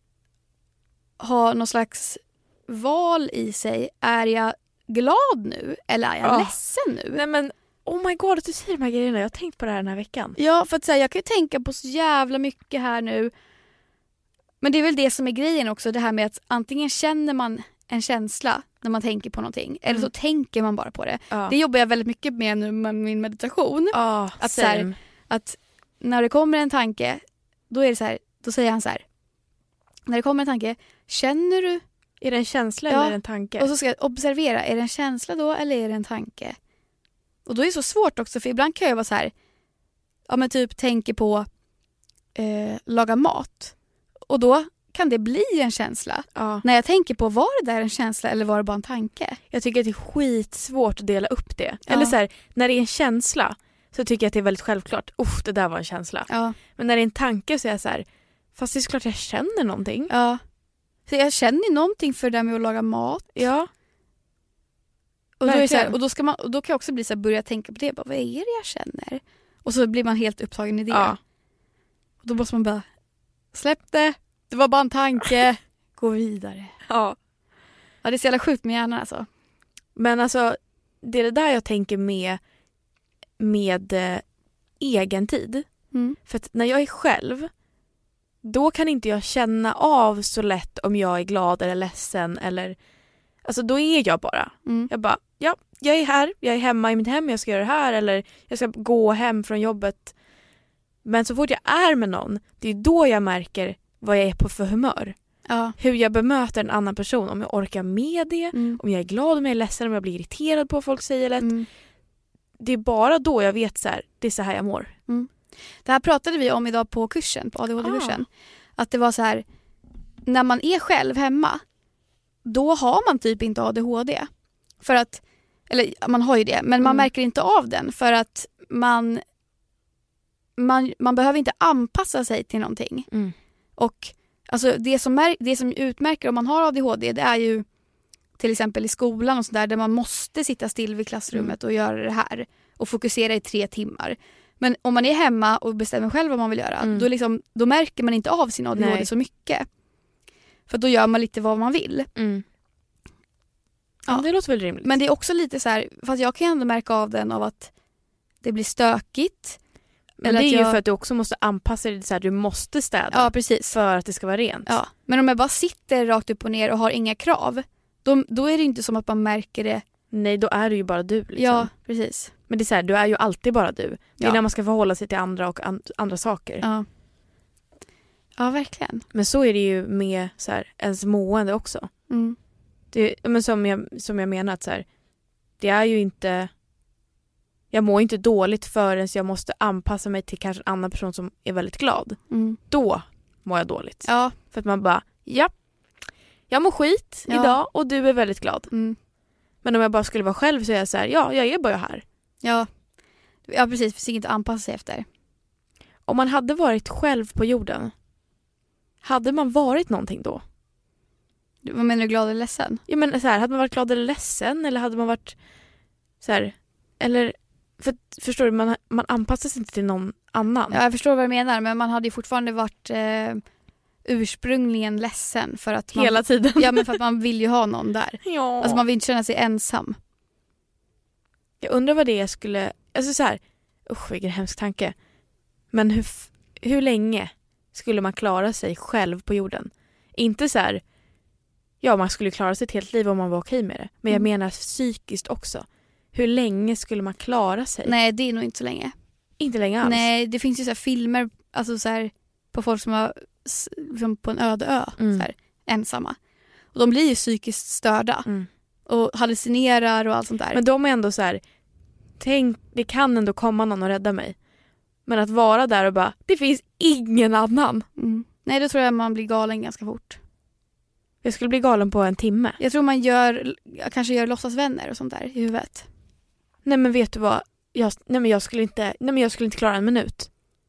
ha någon slags val i sig. Är jag glad nu eller är jag Ja. ledsen nu? Nej men, oh my god att du säger de här grejerna. Jag har tänkt på det här den här veckan. Ja, för att säga, jag kan ju tänka på så jävla mycket här nu. Men det är väl det som är grejen också, det här med att antingen känner man en känsla när man tänker på någonting, eller så Mm. tänker man bara på det. Ja. Det jobbar jag väldigt mycket med nu med min meditation. Ah, Att så här, same. att när det kommer en tanke, då är det så här, då säger han så här. När det kommer en tanke, känner du? Är det en känsla Ja. eller är det en tanke? Och så ska jag observera, är det en känsla då eller är det en tanke? Och då är det så svårt också, för ibland kan jag vara så här, ja men typ tänker på eh, laga mat. Och då kan det bli en känsla. Ja. När jag tänker på, var det där en känsla eller var det bara en tanke? Jag tycker att det är skitsvårt att dela upp det. Ja. Eller så här, när det är en känsla så tycker jag att det är väldigt självklart. Uff, det där var en känsla. Ja. Men när det är en tanke så är jag så här, fast det är såklart jag känner någonting. Ja. Så jag känner ju någonting för det där med att laga mat. Ja. Och då, är det så här, Verkligen. och då, ska man, och då kan jag också bli så här, börja tänka på det. Bara, vad är det jag känner? Och så blir man helt upptagen i det. Ja. Och då måste man bara, släpp det. Det var bara en tanke. Gå vidare. Ja. Ja, det är så jävla sjukt med hjärnan alltså. Men alltså, det är det där jag tänker med, med eh, egen tid. Mm. För att när jag är själv, då kan inte jag känna av så lätt om jag är glad eller ledsen. Eller, alltså då är jag bara. Mm. Jag bara, ja, jag är här. Jag är hemma i mitt hem, jag ska göra det här. Eller jag ska gå hem från jobbet. Men så fort jag är med någon, det är då jag märker vad jag är på för humör. Ja. Hur jag bemöter en annan person. Om jag orkar med det. Mm. Om jag är glad, om jag är ledsen, om jag blir irriterad på vad folk säger lätt. Mm. Det är bara då jag vet så här, det är så här jag mår. Det här pratade vi om idag på kursen, på A D H D-kursen. Att det var så här, när man är själv hemma, då har man typ inte A D H D. För att, eller man har ju det, men man Mm. märker inte av den för att man, man, man behöver inte anpassa sig till någonting. Mm. Och alltså det som, mär, det som utmärker om man har A D H D, det är ju till exempel i skolan och sådär, där man måste sitta still vid klassrummet och göra det här och fokusera i tre timmar. Men om man är hemma och bestämmer själv vad man vill göra, Mm. då, liksom, då märker man inte av sin A D H D Nej. så mycket. För då gör man lite vad man vill. Mm. Ja. Ja, det låter väl rimligt. Men det är också lite så här, fast jag kan ändå märka av den av att det blir stökigt. Men eller det är att ju jag- för att du också måste anpassa dig så här, du måste städa Ja, precis. för att det ska vara rent. Ja. Men om jag bara sitter rakt upp och ner och har inga krav, då, då är det inte som att man märker det Nej, då är du ju bara du liksom. Ja, precis. Men det är så här, du är ju alltid bara du. Det är Ja. när man ska förhålla sig till andra och an- andra saker. Ja. Ja, verkligen. Men så är det ju med så här, ens mående också. Mm. Det, men som jag, som jag menar att så här, det är ju inte... Jag mår inte dåligt förrän jag måste anpassa mig till kanske en annan person som är väldigt glad. Mm. Då mår jag dåligt. Ja. För att man bara, ja, jag mår skit Ja. idag och du är väldigt glad. Mm. Men om jag bara skulle vara själv så är jag så här, ja, jag är bara här. Ja. Ja, precis. Det finns inget att anpassa sig efter. Om man hade varit själv på jorden, hade man varit någonting då? Vad menar du, glad eller ledsen? Ja, men så här, hade man varit glad eller ledsen? Eller hade man varit så här, eller, för, förstår du, man, man anpassar sig inte till någon annan. Ja, jag förstår vad du menar, men man hade ju fortfarande varit eh, ursprungligen ledsen för att man, Hela tiden. ja, men för att man vill ju ha någon där. Ja. Alltså man vill inte känna sig ensam. Jag undrar vad det är skulle, alltså så här, usch vilken hemsk tanke. Men hur, f- hur länge skulle man klara sig själv på jorden? Inte så här, ja man skulle klara sig ett helt liv om man var okej med det. Men jag Mm. menar psykiskt också. Hur länge skulle man klara sig? Nej, det är nog inte så länge. Inte länge alls. Nej, det finns ju så här filmer alltså så här, på folk som har s- liksom på en öde ö, Mm. så här, ensamma. Och de blir ju psykiskt störda Mm. och hallucinerar och allt sånt där. Men de är ändå så här, tänk, det kan ändå komma någon och rädda mig. Men att vara där och bara, det finns ingen annan. Mm. Nej, då tror jag man blir galen ganska fort. Jag skulle bli galen på en timme. Jag tror man gör, kanske gör låtsasvänner och sånt där i huvudet. Nej men vet du vad? Jag, nej, men jag, skulle inte, nej men jag skulle inte klara en minut.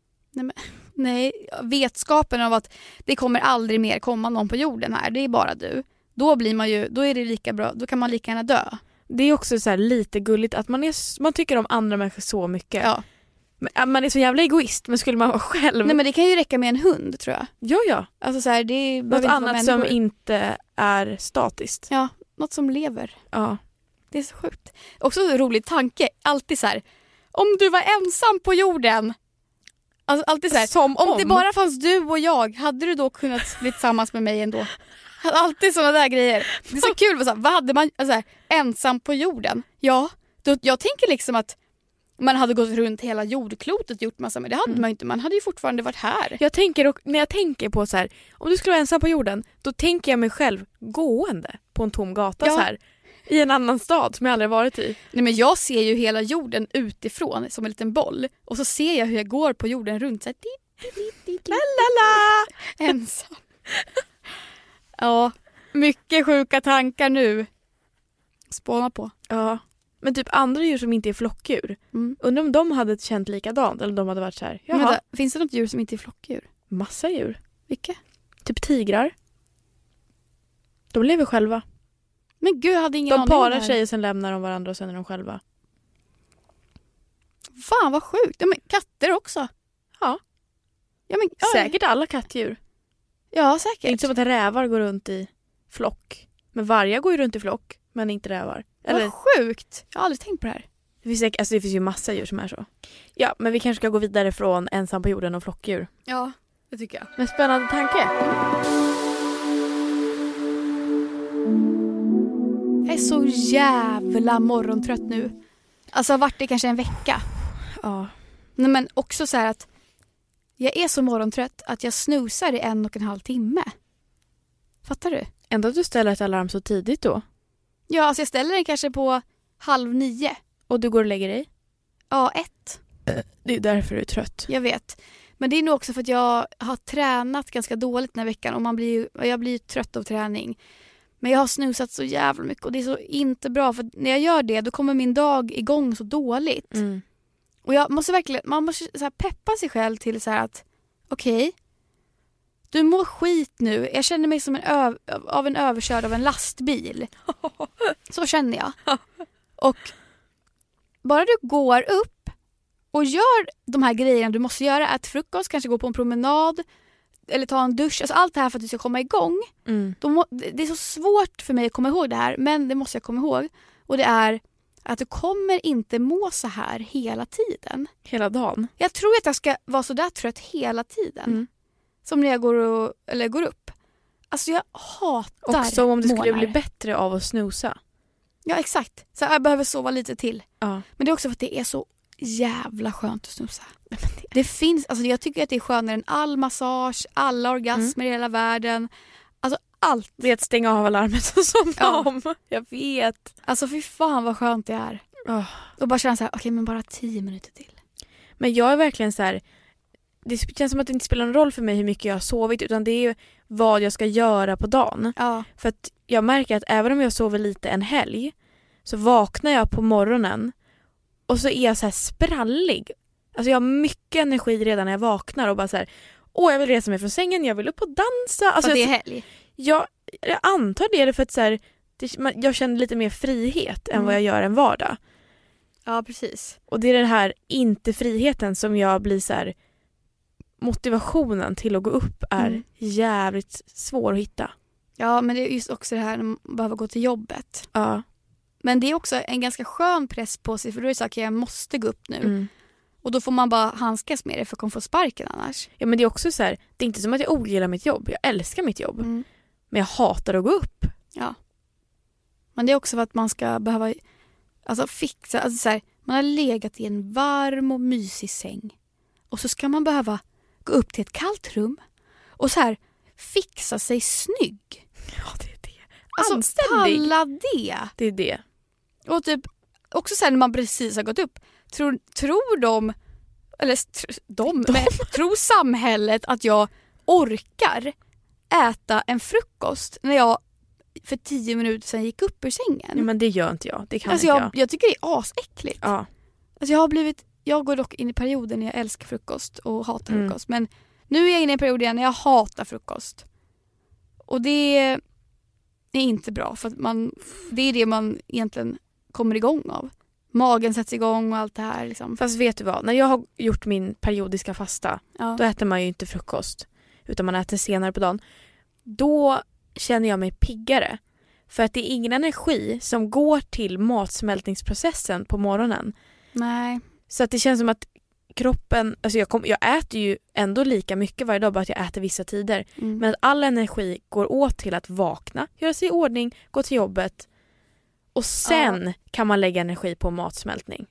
Nej, vetskapen av att det kommer aldrig mer komma någon på jorden här, det är bara du. Då blir man ju, då är det lika bra, då kan man lika gärna dö. Det är också så här lite gulligt att man, är, man tycker om andra människor så mycket. Ja. Men, man är så jävla egoist, men skulle man vara själv? Nej, men det kan ju räcka med en hund, tror jag. Ja, ja. Alltså så här, det är Något annat som inte är statiskt. Ja, något som lever. Ja. Det är så sjukt. Också en rolig tanke, alltid så här, om du var ensam på jorden. Alltså alltid så här, Som om, om. det bara fanns du och jag, hade du då kunnat bli tillsammans med mig ändå? Alltid sådana där grejer. Det är så kul, så här, vad hade man alltså, så här, ensam på jorden? Ja, då, jag tänker liksom att man hade gått runt hela jordklotet och gjort massa, men det hade Mm. man inte. Man hade ju fortfarande varit här. Jag tänker, och när jag tänker på så här, om du skulle vara ensam på jorden, då tänker jag mig själv gående på en tom gata Ja. så här, i en annan stad som jag aldrig varit i. Nej, men jag ser ju hela jorden utifrån som en liten boll. Och så ser jag hur jag går på jorden runt så här, dit, dit, dit, dit, Lalala! ensam. Ja, mycket sjuka tankar nu. Spåna på. Ja. Men typ andra djur som inte är flockdjur. Mm. Undrar om de hade känt likadant eller om de hade varit så här. Jaha, Men vänta, finns det något djur som inte är flockdjur? massa djur. Vilka? Typ tigrar. De lever själva. Men gud, jag hade ingen De aning om det parar här. sig och sen lämnar de varandra och sen är de själva. Fan vad sjukt. Ja, men katter också. Ja. Ja, men, ja, Säkert alla kattdjur. Ja, Det är säkert. inte som att rävar går runt i flock. Men vargar går ju runt i flock, men inte rävar. Eller, Vad sjukt. Jag har aldrig tänkt på det här. det, finns, säkert- alltså det finns ju massa djur som är så. Ja, men vi kanske ska gå vidare från ensam på jorden och flockdjur. Ja, det tycker jag. Men spännande tanke. Jag är så jävla morgontrött nu. Alltså har varit det kanske en vecka. Ja. Nej, men också så här att jag är så morgontrött att jag snusar i en och en halv timme. Fattar du? Ändå att du ställer ett alarm så tidigt då. Ja, alltså jag ställer den kanske på halv nio. Och du går och lägger dig. Ja, ett. Det är därför du är trött. Jag vet. Men det är nog också för att jag har tränat ganska dåligt den här veckan. Och man blir ju, jag blir ju trött av träning. Men jag har snusat så jävla mycket. Och det är så inte bra. För när jag gör det, då kommer min dag igång så dåligt. Mm. Och jag måste verkligen, man måste så här peppa sig själv till så här att okej, okay, du mår skit nu. Jag känner mig som en öv, av en överkörd av en lastbil. Så känner jag. Och bara du går upp och gör de här grejerna du måste göra, ät frukost, kanske gå på en promenad eller ta en dusch, alltså allt det här för att du ska komma igång. Mm. Då må, det är så svårt för mig att komma ihåg det här, men det måste jag komma ihåg. Och det är att du kommer inte må så här hela tiden. Hela dagen. Jag tror att jag ska vara så där trött hela tiden. Mm. Som när jag går, och, eller går upp. Alltså jag hatar Och som om det skulle morgnar. bli bättre av att snusa. Ja, exakt. Så jag behöver sova lite till. Ja. Men det är också för att det är så jävla skönt att snusa. Det, det finns, alltså jag tycker att det är skönare än all massage, alla orgasmer mm. i hela världen. Alltså allt. Det är att stänga av alarmet och somna ja. om. Jag vet. Alltså fy fan vad skönt det är. Oh. Och bara känna så här, okej okay, men bara tio minuter till. Men jag är verkligen så här, det känns som att det inte spelar någon roll för mig hur mycket jag har sovit, utan det är vad jag ska göra på dagen. Ja. För att jag märker att även om jag sover lite en helg så vaknar jag på morgonen och så är jag så här sprallig. Alltså jag har mycket energi redan när jag vaknar och bara så här, åh jag vill resa mig från sängen, jag vill upp och dansa. Alltså för det är helg? Jag, jag antar det för att så här, det, man, jag känner lite mer frihet mm. än vad jag gör en vardag. Ja, precis. Och det är den här inte friheten som jag blir så här, motivationen till att gå upp är mm. jävligt svår att hitta. Ja, men det är just också det här när man behöver gå till jobbet. Ja. Men det är också en ganska skön press på sig, för då är det så att jag måste gå upp nu. Mm. Och då får man bara handskas med det för att komma få sparken annars. Ja, men det är också så här, det är inte som att jag ogillar mitt jobb. Jag älskar mitt jobb. Mm. Men jag hatar att gå upp. Ja. Men det är också för att man ska behöva alltså fixa, alltså så här, man har legat i en varm och mysig säng. Och så ska man behöva gå upp till ett kallt rum och så här fixa sig snygg. Ja, det är det. Alltså Anständig. palla det. Det är det. Och typ också sen när man precis har gått upp, tror, tror de eller tr- de, de. Men, tror samhället att jag orkar äta en frukost när jag för tio minuter sedan gick upp ur sängen? Ja, men det gör inte jag. Det kan alltså inte jag, jag. jag tycker det är asäckligt. Ja. Alltså jag har blivit, jag går dock in i perioden när jag älskar frukost och hatar Mm. frukost. Men nu är jag inne i en period igen när jag hatar frukost. Och det är inte bra, för att man, det är det man egentligen kommer igång av. Magen sätts igång och allt det här. Liksom. Fast vet du vad? När jag har gjort min periodiska fasta, Ja. då äter man ju inte frukost. Utan man äter senare på dagen. Då känner jag mig piggare. För att det är ingen energi som går till matsmältningsprocessen på morgonen. Nej. Så att det känns som att kroppen, alltså jag, kom, jag äter ju ändå lika mycket varje dag, bara att jag äter vissa tider. Mm. Men att all energi går åt till att vakna, göra sig i ordning, gå till jobbet. Och sen ja. kan man lägga energi på matsmältning.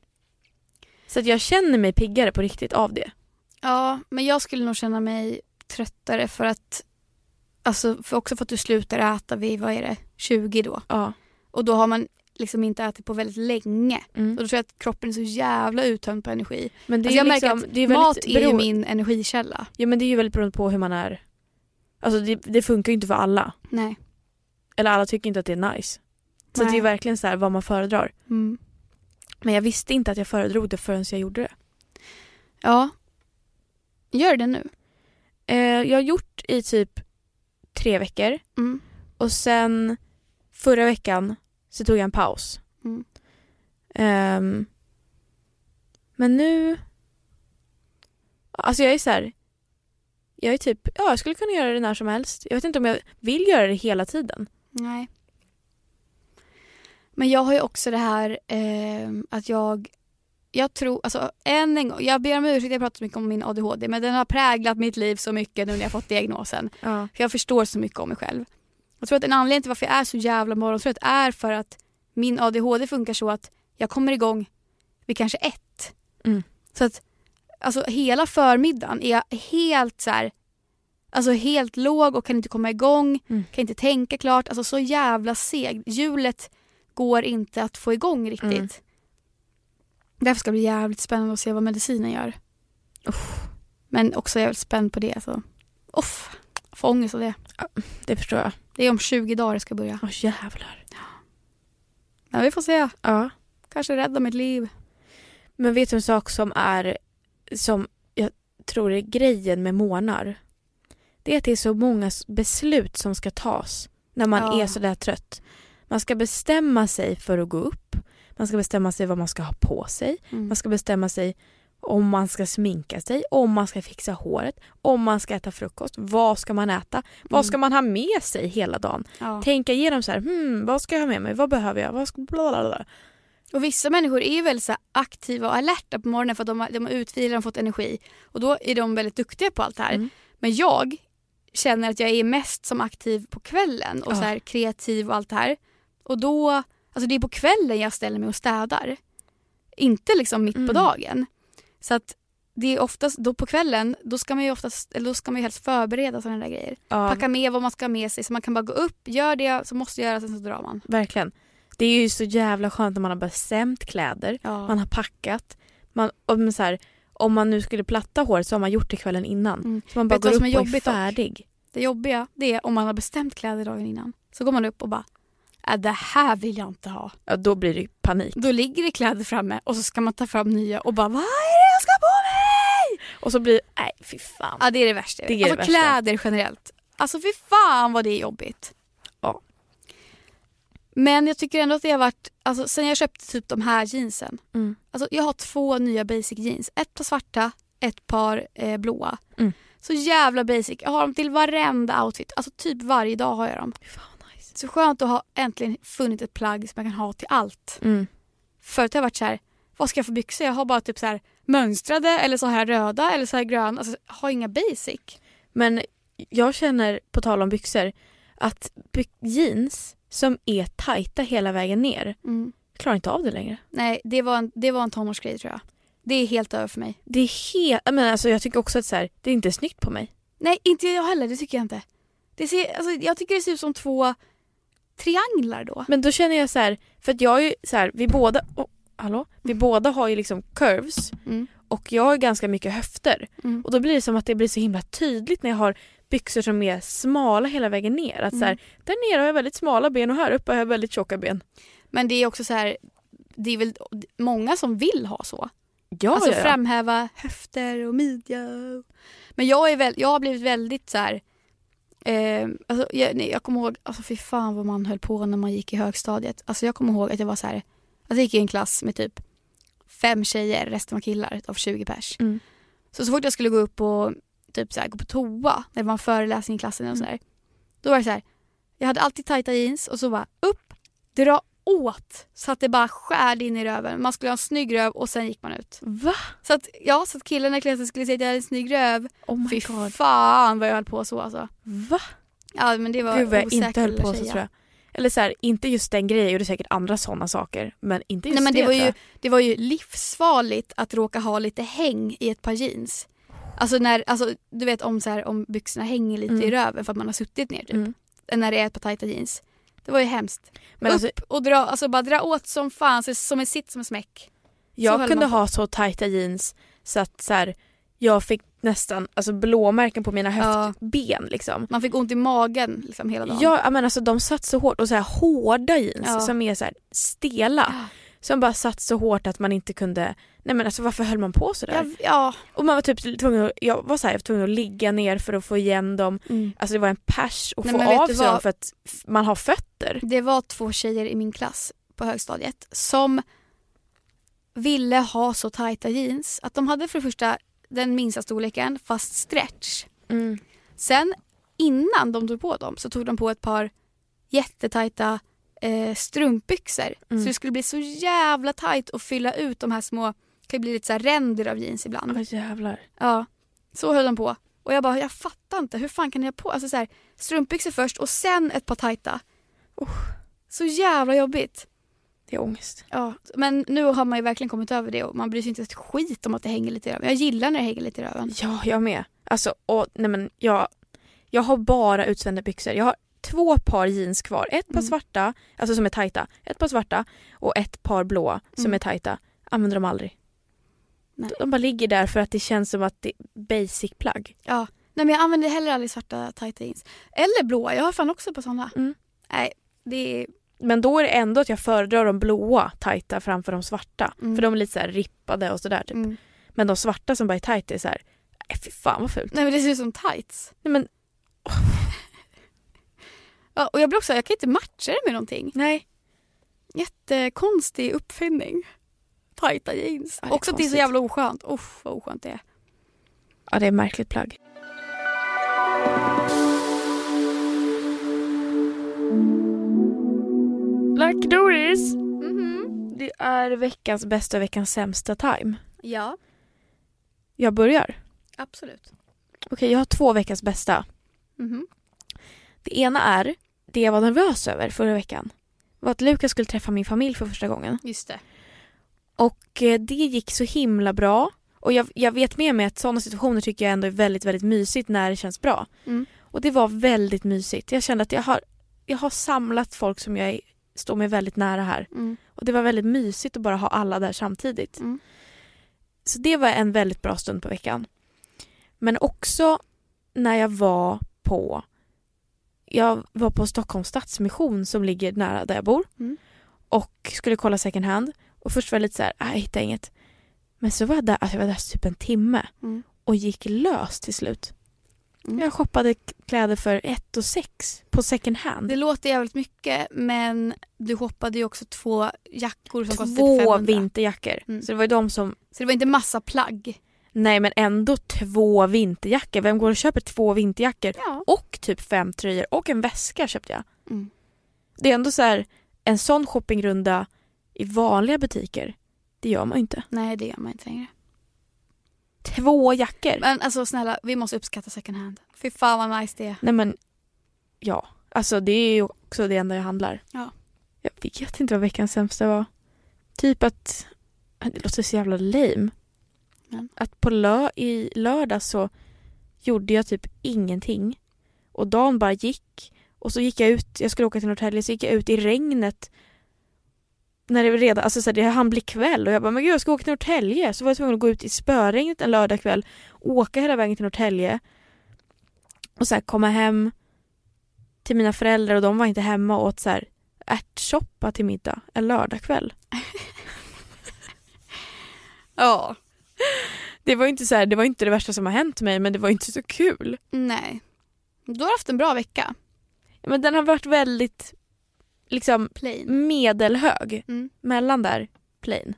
Så att jag känner mig piggare på riktigt av det. Ja, men jag skulle nog känna mig tröttare för att, alltså för också för att du slutar äta vid, vad är det, tjugo då. Ja. Och då har man liksom inte ätit på väldigt länge. Mm. Och då tror jag att kroppen är så jävla uttömd på energi. Men det alltså är jag liksom, märker att det är mat väldigt är ju bero... min energikälla. Ja, men det är ju väldigt beroende på hur man är. Alltså det, det funkar ju inte för alla. Nej. Eller alla tycker inte att det är nice. Så Nej. det är verkligen så här vad man föredrar. Mm. Men jag visste inte att jag föredrog det förrän jag gjorde det. Ja. Gör det nu. Eh, jag har gjort i typ tre veckor. Mm. Och sen förra veckan så tog jag en paus. Mm. Um, men nu... Alltså jag är så här... Jag är typ... Ja, jag skulle kunna göra det när som helst. Jag vet inte om jag vill göra det hela tiden. Nej. Men jag har ju också det här eh, att jag... Jag tror... Alltså än en gång... Jag ber om ursäkt, jag pratar så mycket om min A D H D. Men den har präglat mitt liv så mycket nu när jag fått diagnosen. Ja. För jag förstår så mycket om mig själv. Jag tror att en anledning till varför jag är så jävla morgontrött är för att min A D H D funkar så att jag kommer igång vid kanske ett. Mm. Så att alltså hela förmiddagen är jag helt så här, alltså helt låg och kan inte komma igång, mm. kan inte tänka klart, alltså så jävla seg. Hjulet går inte att få igång riktigt. Mm. Därför ska det bli jävligt spännande att se vad medicinen gör. Uff. Men också är jag väl spänd på det. Så. Uff, får ångest av det. Ja, det förstår jag. Det är om tjugo dagar det ska börja. Åh jävlar. Men vi får se. Ja. Kanske rädda mitt liv. Men vet du en sak som är, som jag tror är grejen med månader? Det är att det är så många beslut som ska tas när man Ja. är så där trött. Man ska bestämma sig för att gå upp. Man ska bestämma sig vad man ska ha på sig. Mm. Man ska bestämma sig om man ska sminka sig, om man ska fixa håret, om man ska äta frukost, vad ska man äta, mm. vad ska man ha med sig hela dagen. Ja. Tänka igenom så här, hmm, vad ska jag ha med mig, vad behöver jag, vad ska blablabla. Och vissa människor är ju väldigt så här aktiva och alerta på morgonen för att de har, de har utvilat, de har fått energi. Och då är de väldigt duktiga på allt det här. Mm. Men jag känner att jag är mest som aktiv på kvällen och Ja. så här kreativ och allt det här. Och då Alltså det är på kvällen jag ställer mig och städar. Inte liksom mitt Mm. på dagen. Så att det är oftast då på kvällen, då ska man ju oftast, eller då ska man ju helst förbereda sådana där grejer. Ja, Packa med vad man ska ha med sig så man kan bara gå upp, gör det som måste göras, sen så drar man. verkligen. Det är ju så jävla skönt när man har bestämt kläder. Ja. Man har packat. Man, om, så här, om man nu skulle platta håret så har man gjort det kvällen innan. Mm. Så man bara Vet du går vad upp som är och är jobbigt dock? färdig. Det jobbiga, det är om man har bestämt kläder dagen innan. Så går man upp och bara, äh, det här vill jag inte ha. Ja, då blir det panik. Då ligger det kläder framme och så ska man ta fram nya och bara, vad är det jag ska på mig? Och så blir nej fy fan. Ja, det är det värsta. Det är det alltså värsta. kläder generellt. Alltså fy fan vad det är jobbigt. Ja. Men jag tycker ändå att det har varit, alltså sen jag köpte typ de här jeansen. Mm. Alltså jag har två nya basic jeans. Ett par svarta, ett par eh, blåa. Mm. Så jävla basic. Jag har dem till varenda outfit. Alltså typ varje dag har jag dem. Fan nice. Så skönt att ha äntligen funnit ett plagg som jag kan ha till allt. Mm. Förut har jag varit så här, vad ska jag för byxor? Jag har bara typ så här mönstrade eller så här röda eller så här gröna. Alltså jag har inga basic. Men jag känner, på tal om byxor, att by- jeans som är tajta hela vägen ner, Mm. klarar inte av det längre. Nej, det var en, det var en tonårsgrej tror jag. Det är helt över för mig. Det är helt, men alltså jag tycker också att så här, det är inte snyggt på mig. Nej, inte jag heller. Det tycker jag inte. Det ser, alltså, jag tycker det ser ut som två trianglar då. Men då känner jag så här, för att jag är ju så här, vi båda, oh, hallå? Vi båda har ju liksom curves Mm. och jag har ganska mycket höfter. Mm. Och då blir det som att det blir så himla tydligt när jag har byxor som är smala hela vägen ner. Att så här, där nere har jag väldigt smala ben och här uppe har jag väldigt tjocka ben. Men det är också så här, det är väl många som vill ha så. Ja, alltså ja, ja. framhäva höfter och midja. Men jag, är väl, jag har blivit väldigt så här. Eh, alltså, jag, nej, jag kommer ihåg, alltså fy fan vad man höll på när man gick i högstadiet. Alltså jag kommer ihåg att jag var så här, alltså jag gick i en klass med typ fem tjejer, resten var killar av tjugo pers. Mm. Så så fort jag skulle gå upp och typ så här, gå på toa när det var en föreläsning i klassen och så där, då var det så här, jag hade alltid tajta jeans och så bara upp, dra åt så att det bara skärde in i röven. Man skulle ha en snygg röv och sen gick man ut. Va? Så att, ja, så att killarna i klassen skulle säga att jag hade en snygg röv. Oh my Fy god. fan vad jag höll på så alltså. Va? Ja, men det var Gud vad jag osäkra inte höll på så tjejer. tror jag. Eller så här, inte just den grejen, jag gjorde säkert andra sådana saker. Men inte just Nej, men det, det, var tror ju, jag. det var ju livsfarligt att råka ha lite häng i ett par jeans. Alltså när, alltså, du vet om, så här, om byxorna hänger lite Mm. i röven för att man har suttit ner typ. Mm. När det är ett par tajta jeans. Det var ju hemskt. Men Upp alltså, och dra, alltså bara dra åt som fan, så, som en sitt som en smäck. jag höll kunde man på. ha så tajta jeans så att så här, jag fick nästan alltså, blåmärken på mina höftben liksom. Man fick ont i magen liksom hela dagen. Ja, men alltså de satt så hårt och så här hårda jeans Ja. som är så här stela. Som bara satt så hårt att man inte kunde. Nej men alltså varför höll man på så där? Ja, ja. Och man var typ tvungen att, jag var så här, jag var tvungen att ligga ner för att få igen dem. Mm. Alltså det var en pers att Nej, få men vet av du sig vad? dem för att f- man har fötter. Det var två tjejer i min klass på högstadiet som ville ha så tajta jeans att de hade för det första den minsta storleken fast stretch. Mm. Sen innan de tog på dem så tog de på ett par jättetajta eh, strumpbyxor. Mm. Så det skulle bli så jävla tajt att fylla ut de här små, kan ju bli lite så här ränder av jeans ibland. Åh jävlar. Ja, så höll de på. Och jag bara, jag fattar inte, hur fan kan ni ha på? Alltså så här, strumpbyxor först och sen ett par tajta. Oh. Så jävla jobbigt. Det är ångest. Ja, men nu har man ju verkligen kommit över det och man bryr sig inte ett skit om att det hänger lite i röven. Jag gillar när det hänger lite i röven. Ja, jag med. Alltså, och, nej men jag, jag har bara utsvända byxor. Jag har två par jeans kvar. Ett par Mm. svarta, alltså som är tajta. Ett par svarta och ett par blå som Mm. är tajta. Använder dem aldrig. Nej. De bara ligger där för att det känns som att det är basic plagg. Ja, nej men jag använder heller aldrig svarta tajta jeans. Eller blåa, jag har fan också på sådana. Mm. Nej, det är... Men då är det ändå att jag föredrar de blåa tajta framför de svarta. Mm. För de är lite så här rippade och sådär typ. Mm. Men de svarta som bara är tajta är så här, nej fy fan vad fult. Nej men det ser ut som tights. Nej men, Ja, och jag blir också, jag kan inte matcha det med någonting. nej. Jättekonstig uppfinning. Tajta jeans. Ja, det är också att det är så konstigt. jävla oskönt. Uff, vad oskönt det är. Ja, det är märkligt plagg. Lucky Doris. Mhm. Det är veckans bästa och veckans sämsta time. Ja, Jag börjar. absolut. Okej, jag har två veckans bästa. Mhm. Det ena är det jag var nervös över förra veckan. var att Lukas skulle träffa min familj för första gången. Just det. Och eh, det gick så himla bra. Och jag, jag vet med mig att sådana situationer tycker jag ändå är väldigt, väldigt mysigt när det känns bra. Mm. Och det var väldigt mysigt. Jag kände att jag har, jag har samlat folk som jag står mig väldigt nära här. Mm. Och det var väldigt mysigt att bara ha alla där samtidigt. Mm. Så det var en väldigt bra stund på veckan. Men också när jag var på jag var på Stockholms Stadsmission som ligger nära där jag bor. Mm. Och skulle kolla second hand. Och först var jag lite så här, jag hittade inget. Men så var jag där, alltså jag var där typ en timme. Mm. Och gick lös till slut. Mm. Jag shoppade kläder för ett och sex på second hand. Det låter jävligt mycket, men du shoppade ju också två jackor som kostade Två typ femhundra. vinterjackor. Mm. Så det var ju de som... Så det var inte massa plagg. Nej, men ändå två vinterjackor. Vem går och köper två vinterjackor? Ja. Och typ fem tröjor. Och en väska köpte jag. Mm. Det är ändå så här, en sån shoppingrunda i vanliga butiker. Det gör man ju inte. Nej, det gör man inte längre. Två jackor. Men alltså snälla, vi måste uppskatta second hand. Fy fan vad nice det är. Nej men, ja. Alltså det är ju också det enda jag handlar. Ja. Jag vet inte vad veckans sämsta var. Typ att, det låter så jävla lame. Mm. Att på lö- i lördag så gjorde jag typ ingenting. Och dagen bara gick. Och så gick jag ut, jag skulle åka till Norrtälje, så gick jag ut i regnet. När det var redan, alltså så här, det hann bli kväll. Och jag bara, men gud jag ska åka till Norrtälje. Så var jag tvungen att gå ut i spöregnet en lördag kväll. Åka hela vägen till Norrtälje. Och så här, komma hem till mina föräldrar. Och de var inte hemma och åt så här ärtsoppa till middag en lördag kväll. Ja. Det var inte så här, det var inte det värsta som har hänt mig, men det var inte så kul. Nej. Du har haft en bra vecka. Men den har varit väldigt liksom Plain. medelhög. Mm. Mellan där, plain.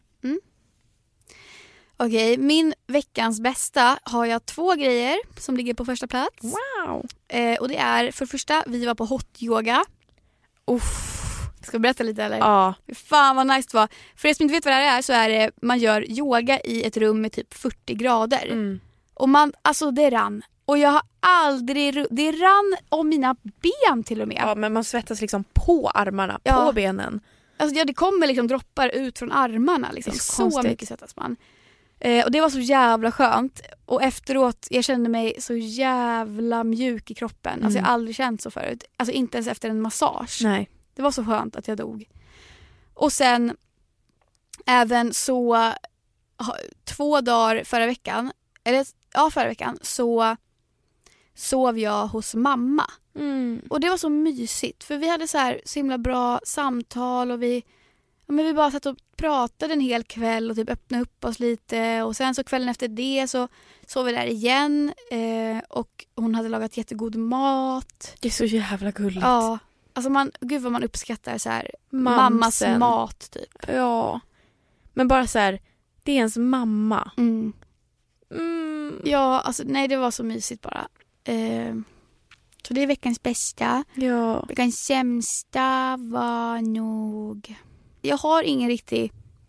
Okej, min veckans bästa har jag två grejer som ligger på första plats. Wow. Eh, och det är, för det första, vi var på hot yoga. Uff. Ska jag berätta lite eller? Ja. Fan vad nice det var. För er som inte vet vad det här är så är det, man gör yoga i ett rum med typ fyrtio grader. Mm. Och man, alltså det rann. Och jag har aldrig, det rann om mina ben till och med. Ja, men man svettas liksom på armarna, Ja. på benen. Alltså ja, det kommer liksom droppar ut från armarna liksom. Det är så Så, konstigt. mycket svettas man. Eh, och det var så jävla skönt. Och efteråt, jag kände mig så jävla mjuk i kroppen. Mm. Alltså jag har aldrig känt så förut. Alltså inte ens efter en massage. Nej. Det var så skönt att jag dog. Och sen även så ha, två dagar förra veckan, eller ja förra veckan, så sov jag hos mamma. Mm. Och det var så mysigt för vi hade så här så himla bra samtal och vi, ja, men vi bara satt och pratade en hel kväll och typ öppnade upp oss lite. Och sen så kvällen efter det så sov vi där igen eh, och hon hade lagat jättegod mat. Det är så jävla gulligt. Ja, alltså man, gud vad man uppskattar så här Mamsen. mammas mat typ. Ja. Men bara så här, det är ens mamma. Mm. Mm. Ja, alltså nej det var så mysigt bara. Eh, så det är veckans bästa. Ja. Veckans sämsta var nog... Jag har ingen riktig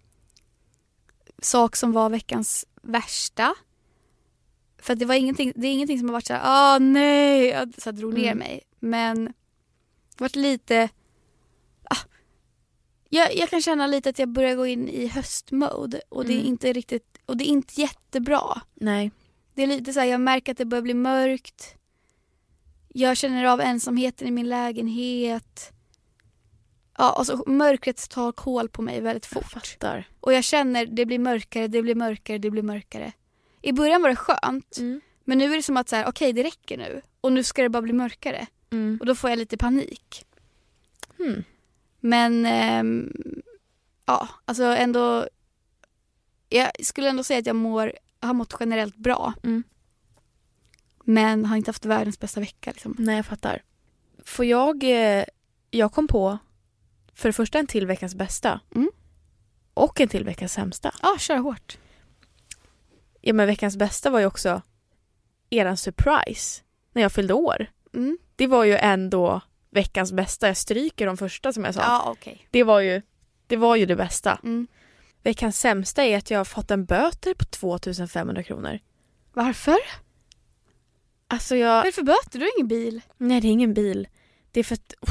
sak som var veckans värsta. För att det var ingenting, det är ingenting som har varit så här, ah nej, jag så här, drog ner Mm. mig. Men det har varit lite... Ah, jag, jag kan känna lite att jag börjar gå in i höstmode. Och det är Mm. inte riktigt, och det är inte jättebra. Nej. Det är lite så här, jag märker att det börjar bli mörkt. Jag känner av ensamheten i min lägenhet. Ja, alltså mörkret tar koll på mig väldigt Jag fort. fattar. Och jag känner det blir mörkare, det blir mörkare, det blir mörkare. I början var det skönt. Mm. Men nu är det som att så här, okej, det räcker nu. Och nu ska det bara bli mörkare. Mm. Och då får jag lite panik. Mm. Men ehm, ja, alltså ändå. Jag skulle ändå säga att jag mår, har mått generellt bra. Mm. Men har inte haft världens bästa vecka liksom. Nej, jag fattar. Får jag... Eh, jag kom på för det första en till veckans bästa. Mm. Och en till veckans sämsta. Ja, kör hårt. Ja, men veckans bästa var ju också eran surprise när jag fyllde år. Mm. Det var ju ändå veckans bästa. Jag stryker de första som jag sa. Ja, okej. Det var ju det var ju det bästa. Mm. Veckans sämsta är att jag har fått en böter på tvåtusen femhundra kronor. Varför? Alltså Vad är jag... det för böter? Du har ingen bil. Nej, det är ingen bil. Det är för att... uff,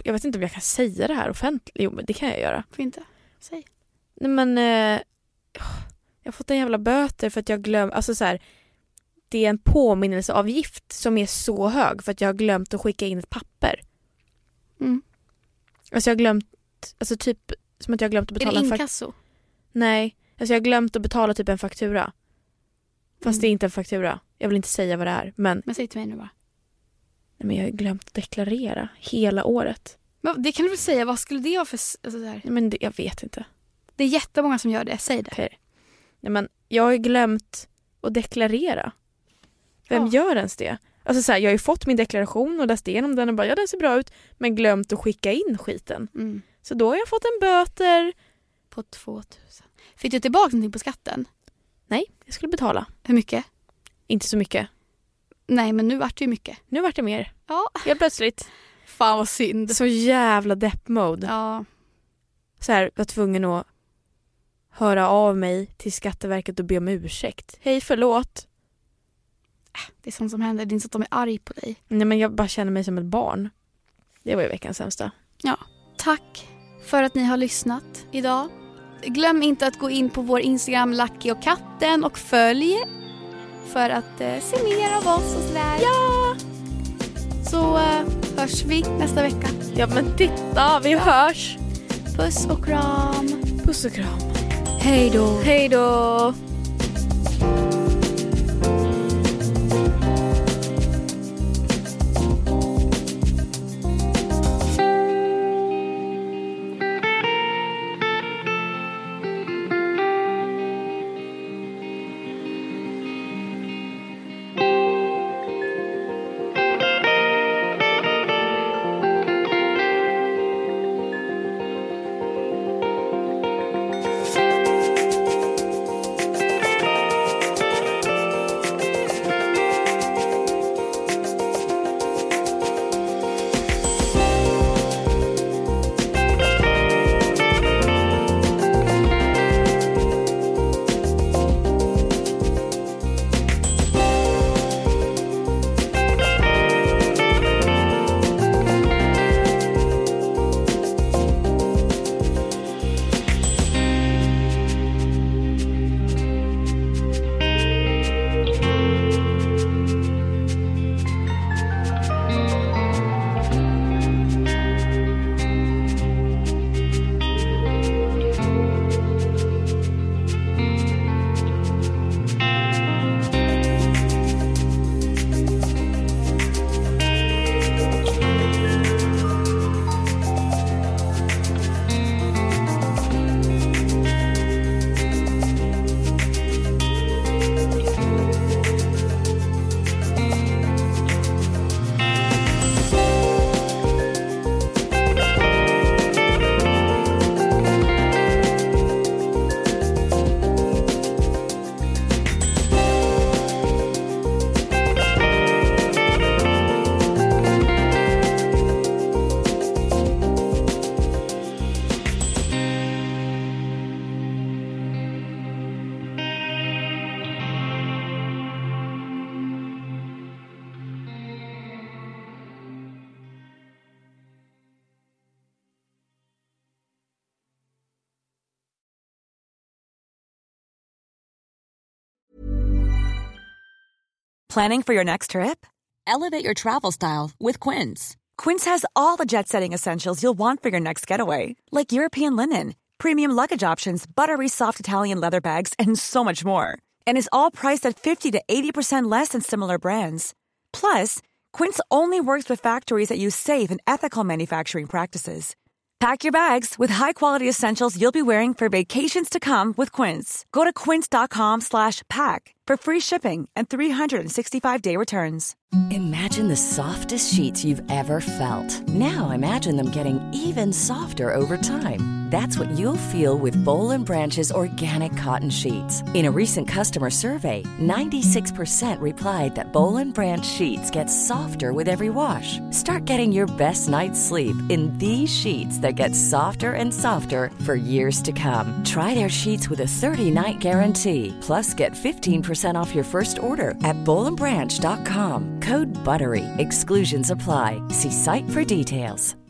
jag vet inte om jag kan säga det här offentligt. Jo, men det kan jag göra. Får inte. Säg. Nej, men eh, jag har fått en jävla böter för att jag glömt, alltså så här, det är en påminnelseavgift som är så hög för att jag har glömt att skicka in ett papper. Mm. Alltså jag har glömt, alltså typ som att jag har glömt att betala är det en inkasso? Fakt- Nej, alltså jag har glömt att betala typ en faktura. Fast Mm. det är inte en faktura. Jag vill inte säga vad det är, men Men säg till mig nu bara. nej, men jag har glömt att deklarera hela året. Men det kan du väl säga, vad skulle det vara för... Alltså så här. Nej, men det, jag vet inte. Det är jättemånga som gör det, säg det. Okej. Nej, men jag har ju glömt att deklarera. Vem Ja. gör ens det? Alltså så här, jag har ju fått min deklaration och läst igenom den och bara, ja, den ser bra ut, men glömt att skicka in skiten. Mm. Så då har jag fått en böter. På tvåtusen. Fick du tillbaka någonting på skatten? Nej, jag skulle betala. Hur mycket? Inte så mycket. Nej, men nu vart det ju mycket. Nu vart det mer. Ja. Helt plötsligt. Fan vad synd. Så jävla depp-mode. Ja. Så här, var tvungen att höra av mig till Skatteverket och be om ursäkt. Hej, förlåt. Det är sånt som händer. Det är inte så att de är arg på dig. Nej, men jag bara känner mig som ett barn. Det var ju veckans sämsta. Ja. Tack för att ni har lyssnat idag. Glöm inte att gå in på vår Instagram Lucky och katten och följ för att eh, se mer av oss och sådär. Ja! Så eh, hörs vi nästa vecka. Ja, men titta, vi hörs. Puss och kram. Puss och kram. Hej då. Hej då. Planning for your next trip? Elevate your travel style with Quince. Quince has all the jet-setting essentials you'll want for your next getaway, like European linen, premium luggage options, buttery soft Italian leather bags, and so much more. And is all priced at fifty to eighty percent less than similar brands. Plus, Quince only works with factories that use safe and ethical manufacturing practices. Pack your bags with high-quality essentials you'll be wearing for vacations to come with Quince. Go to quince.com slash pack for free shipping and three sixty-five day returns. Imagine the softest sheets you've ever felt. Now imagine them getting even softer over time. That's what you'll feel with Boll and Branch's organic cotton sheets. In a recent customer survey, ninety-six percent replied that Boll and Branch sheets get softer with every wash. Start getting your best night's sleep in these sheets that get softer and softer for years to come. Try their sheets with a thirty-night guarantee. Plus, get fifteen percent off your first order at boll and branch dot com. Code BUTTERY. Exclusions apply. See site for details.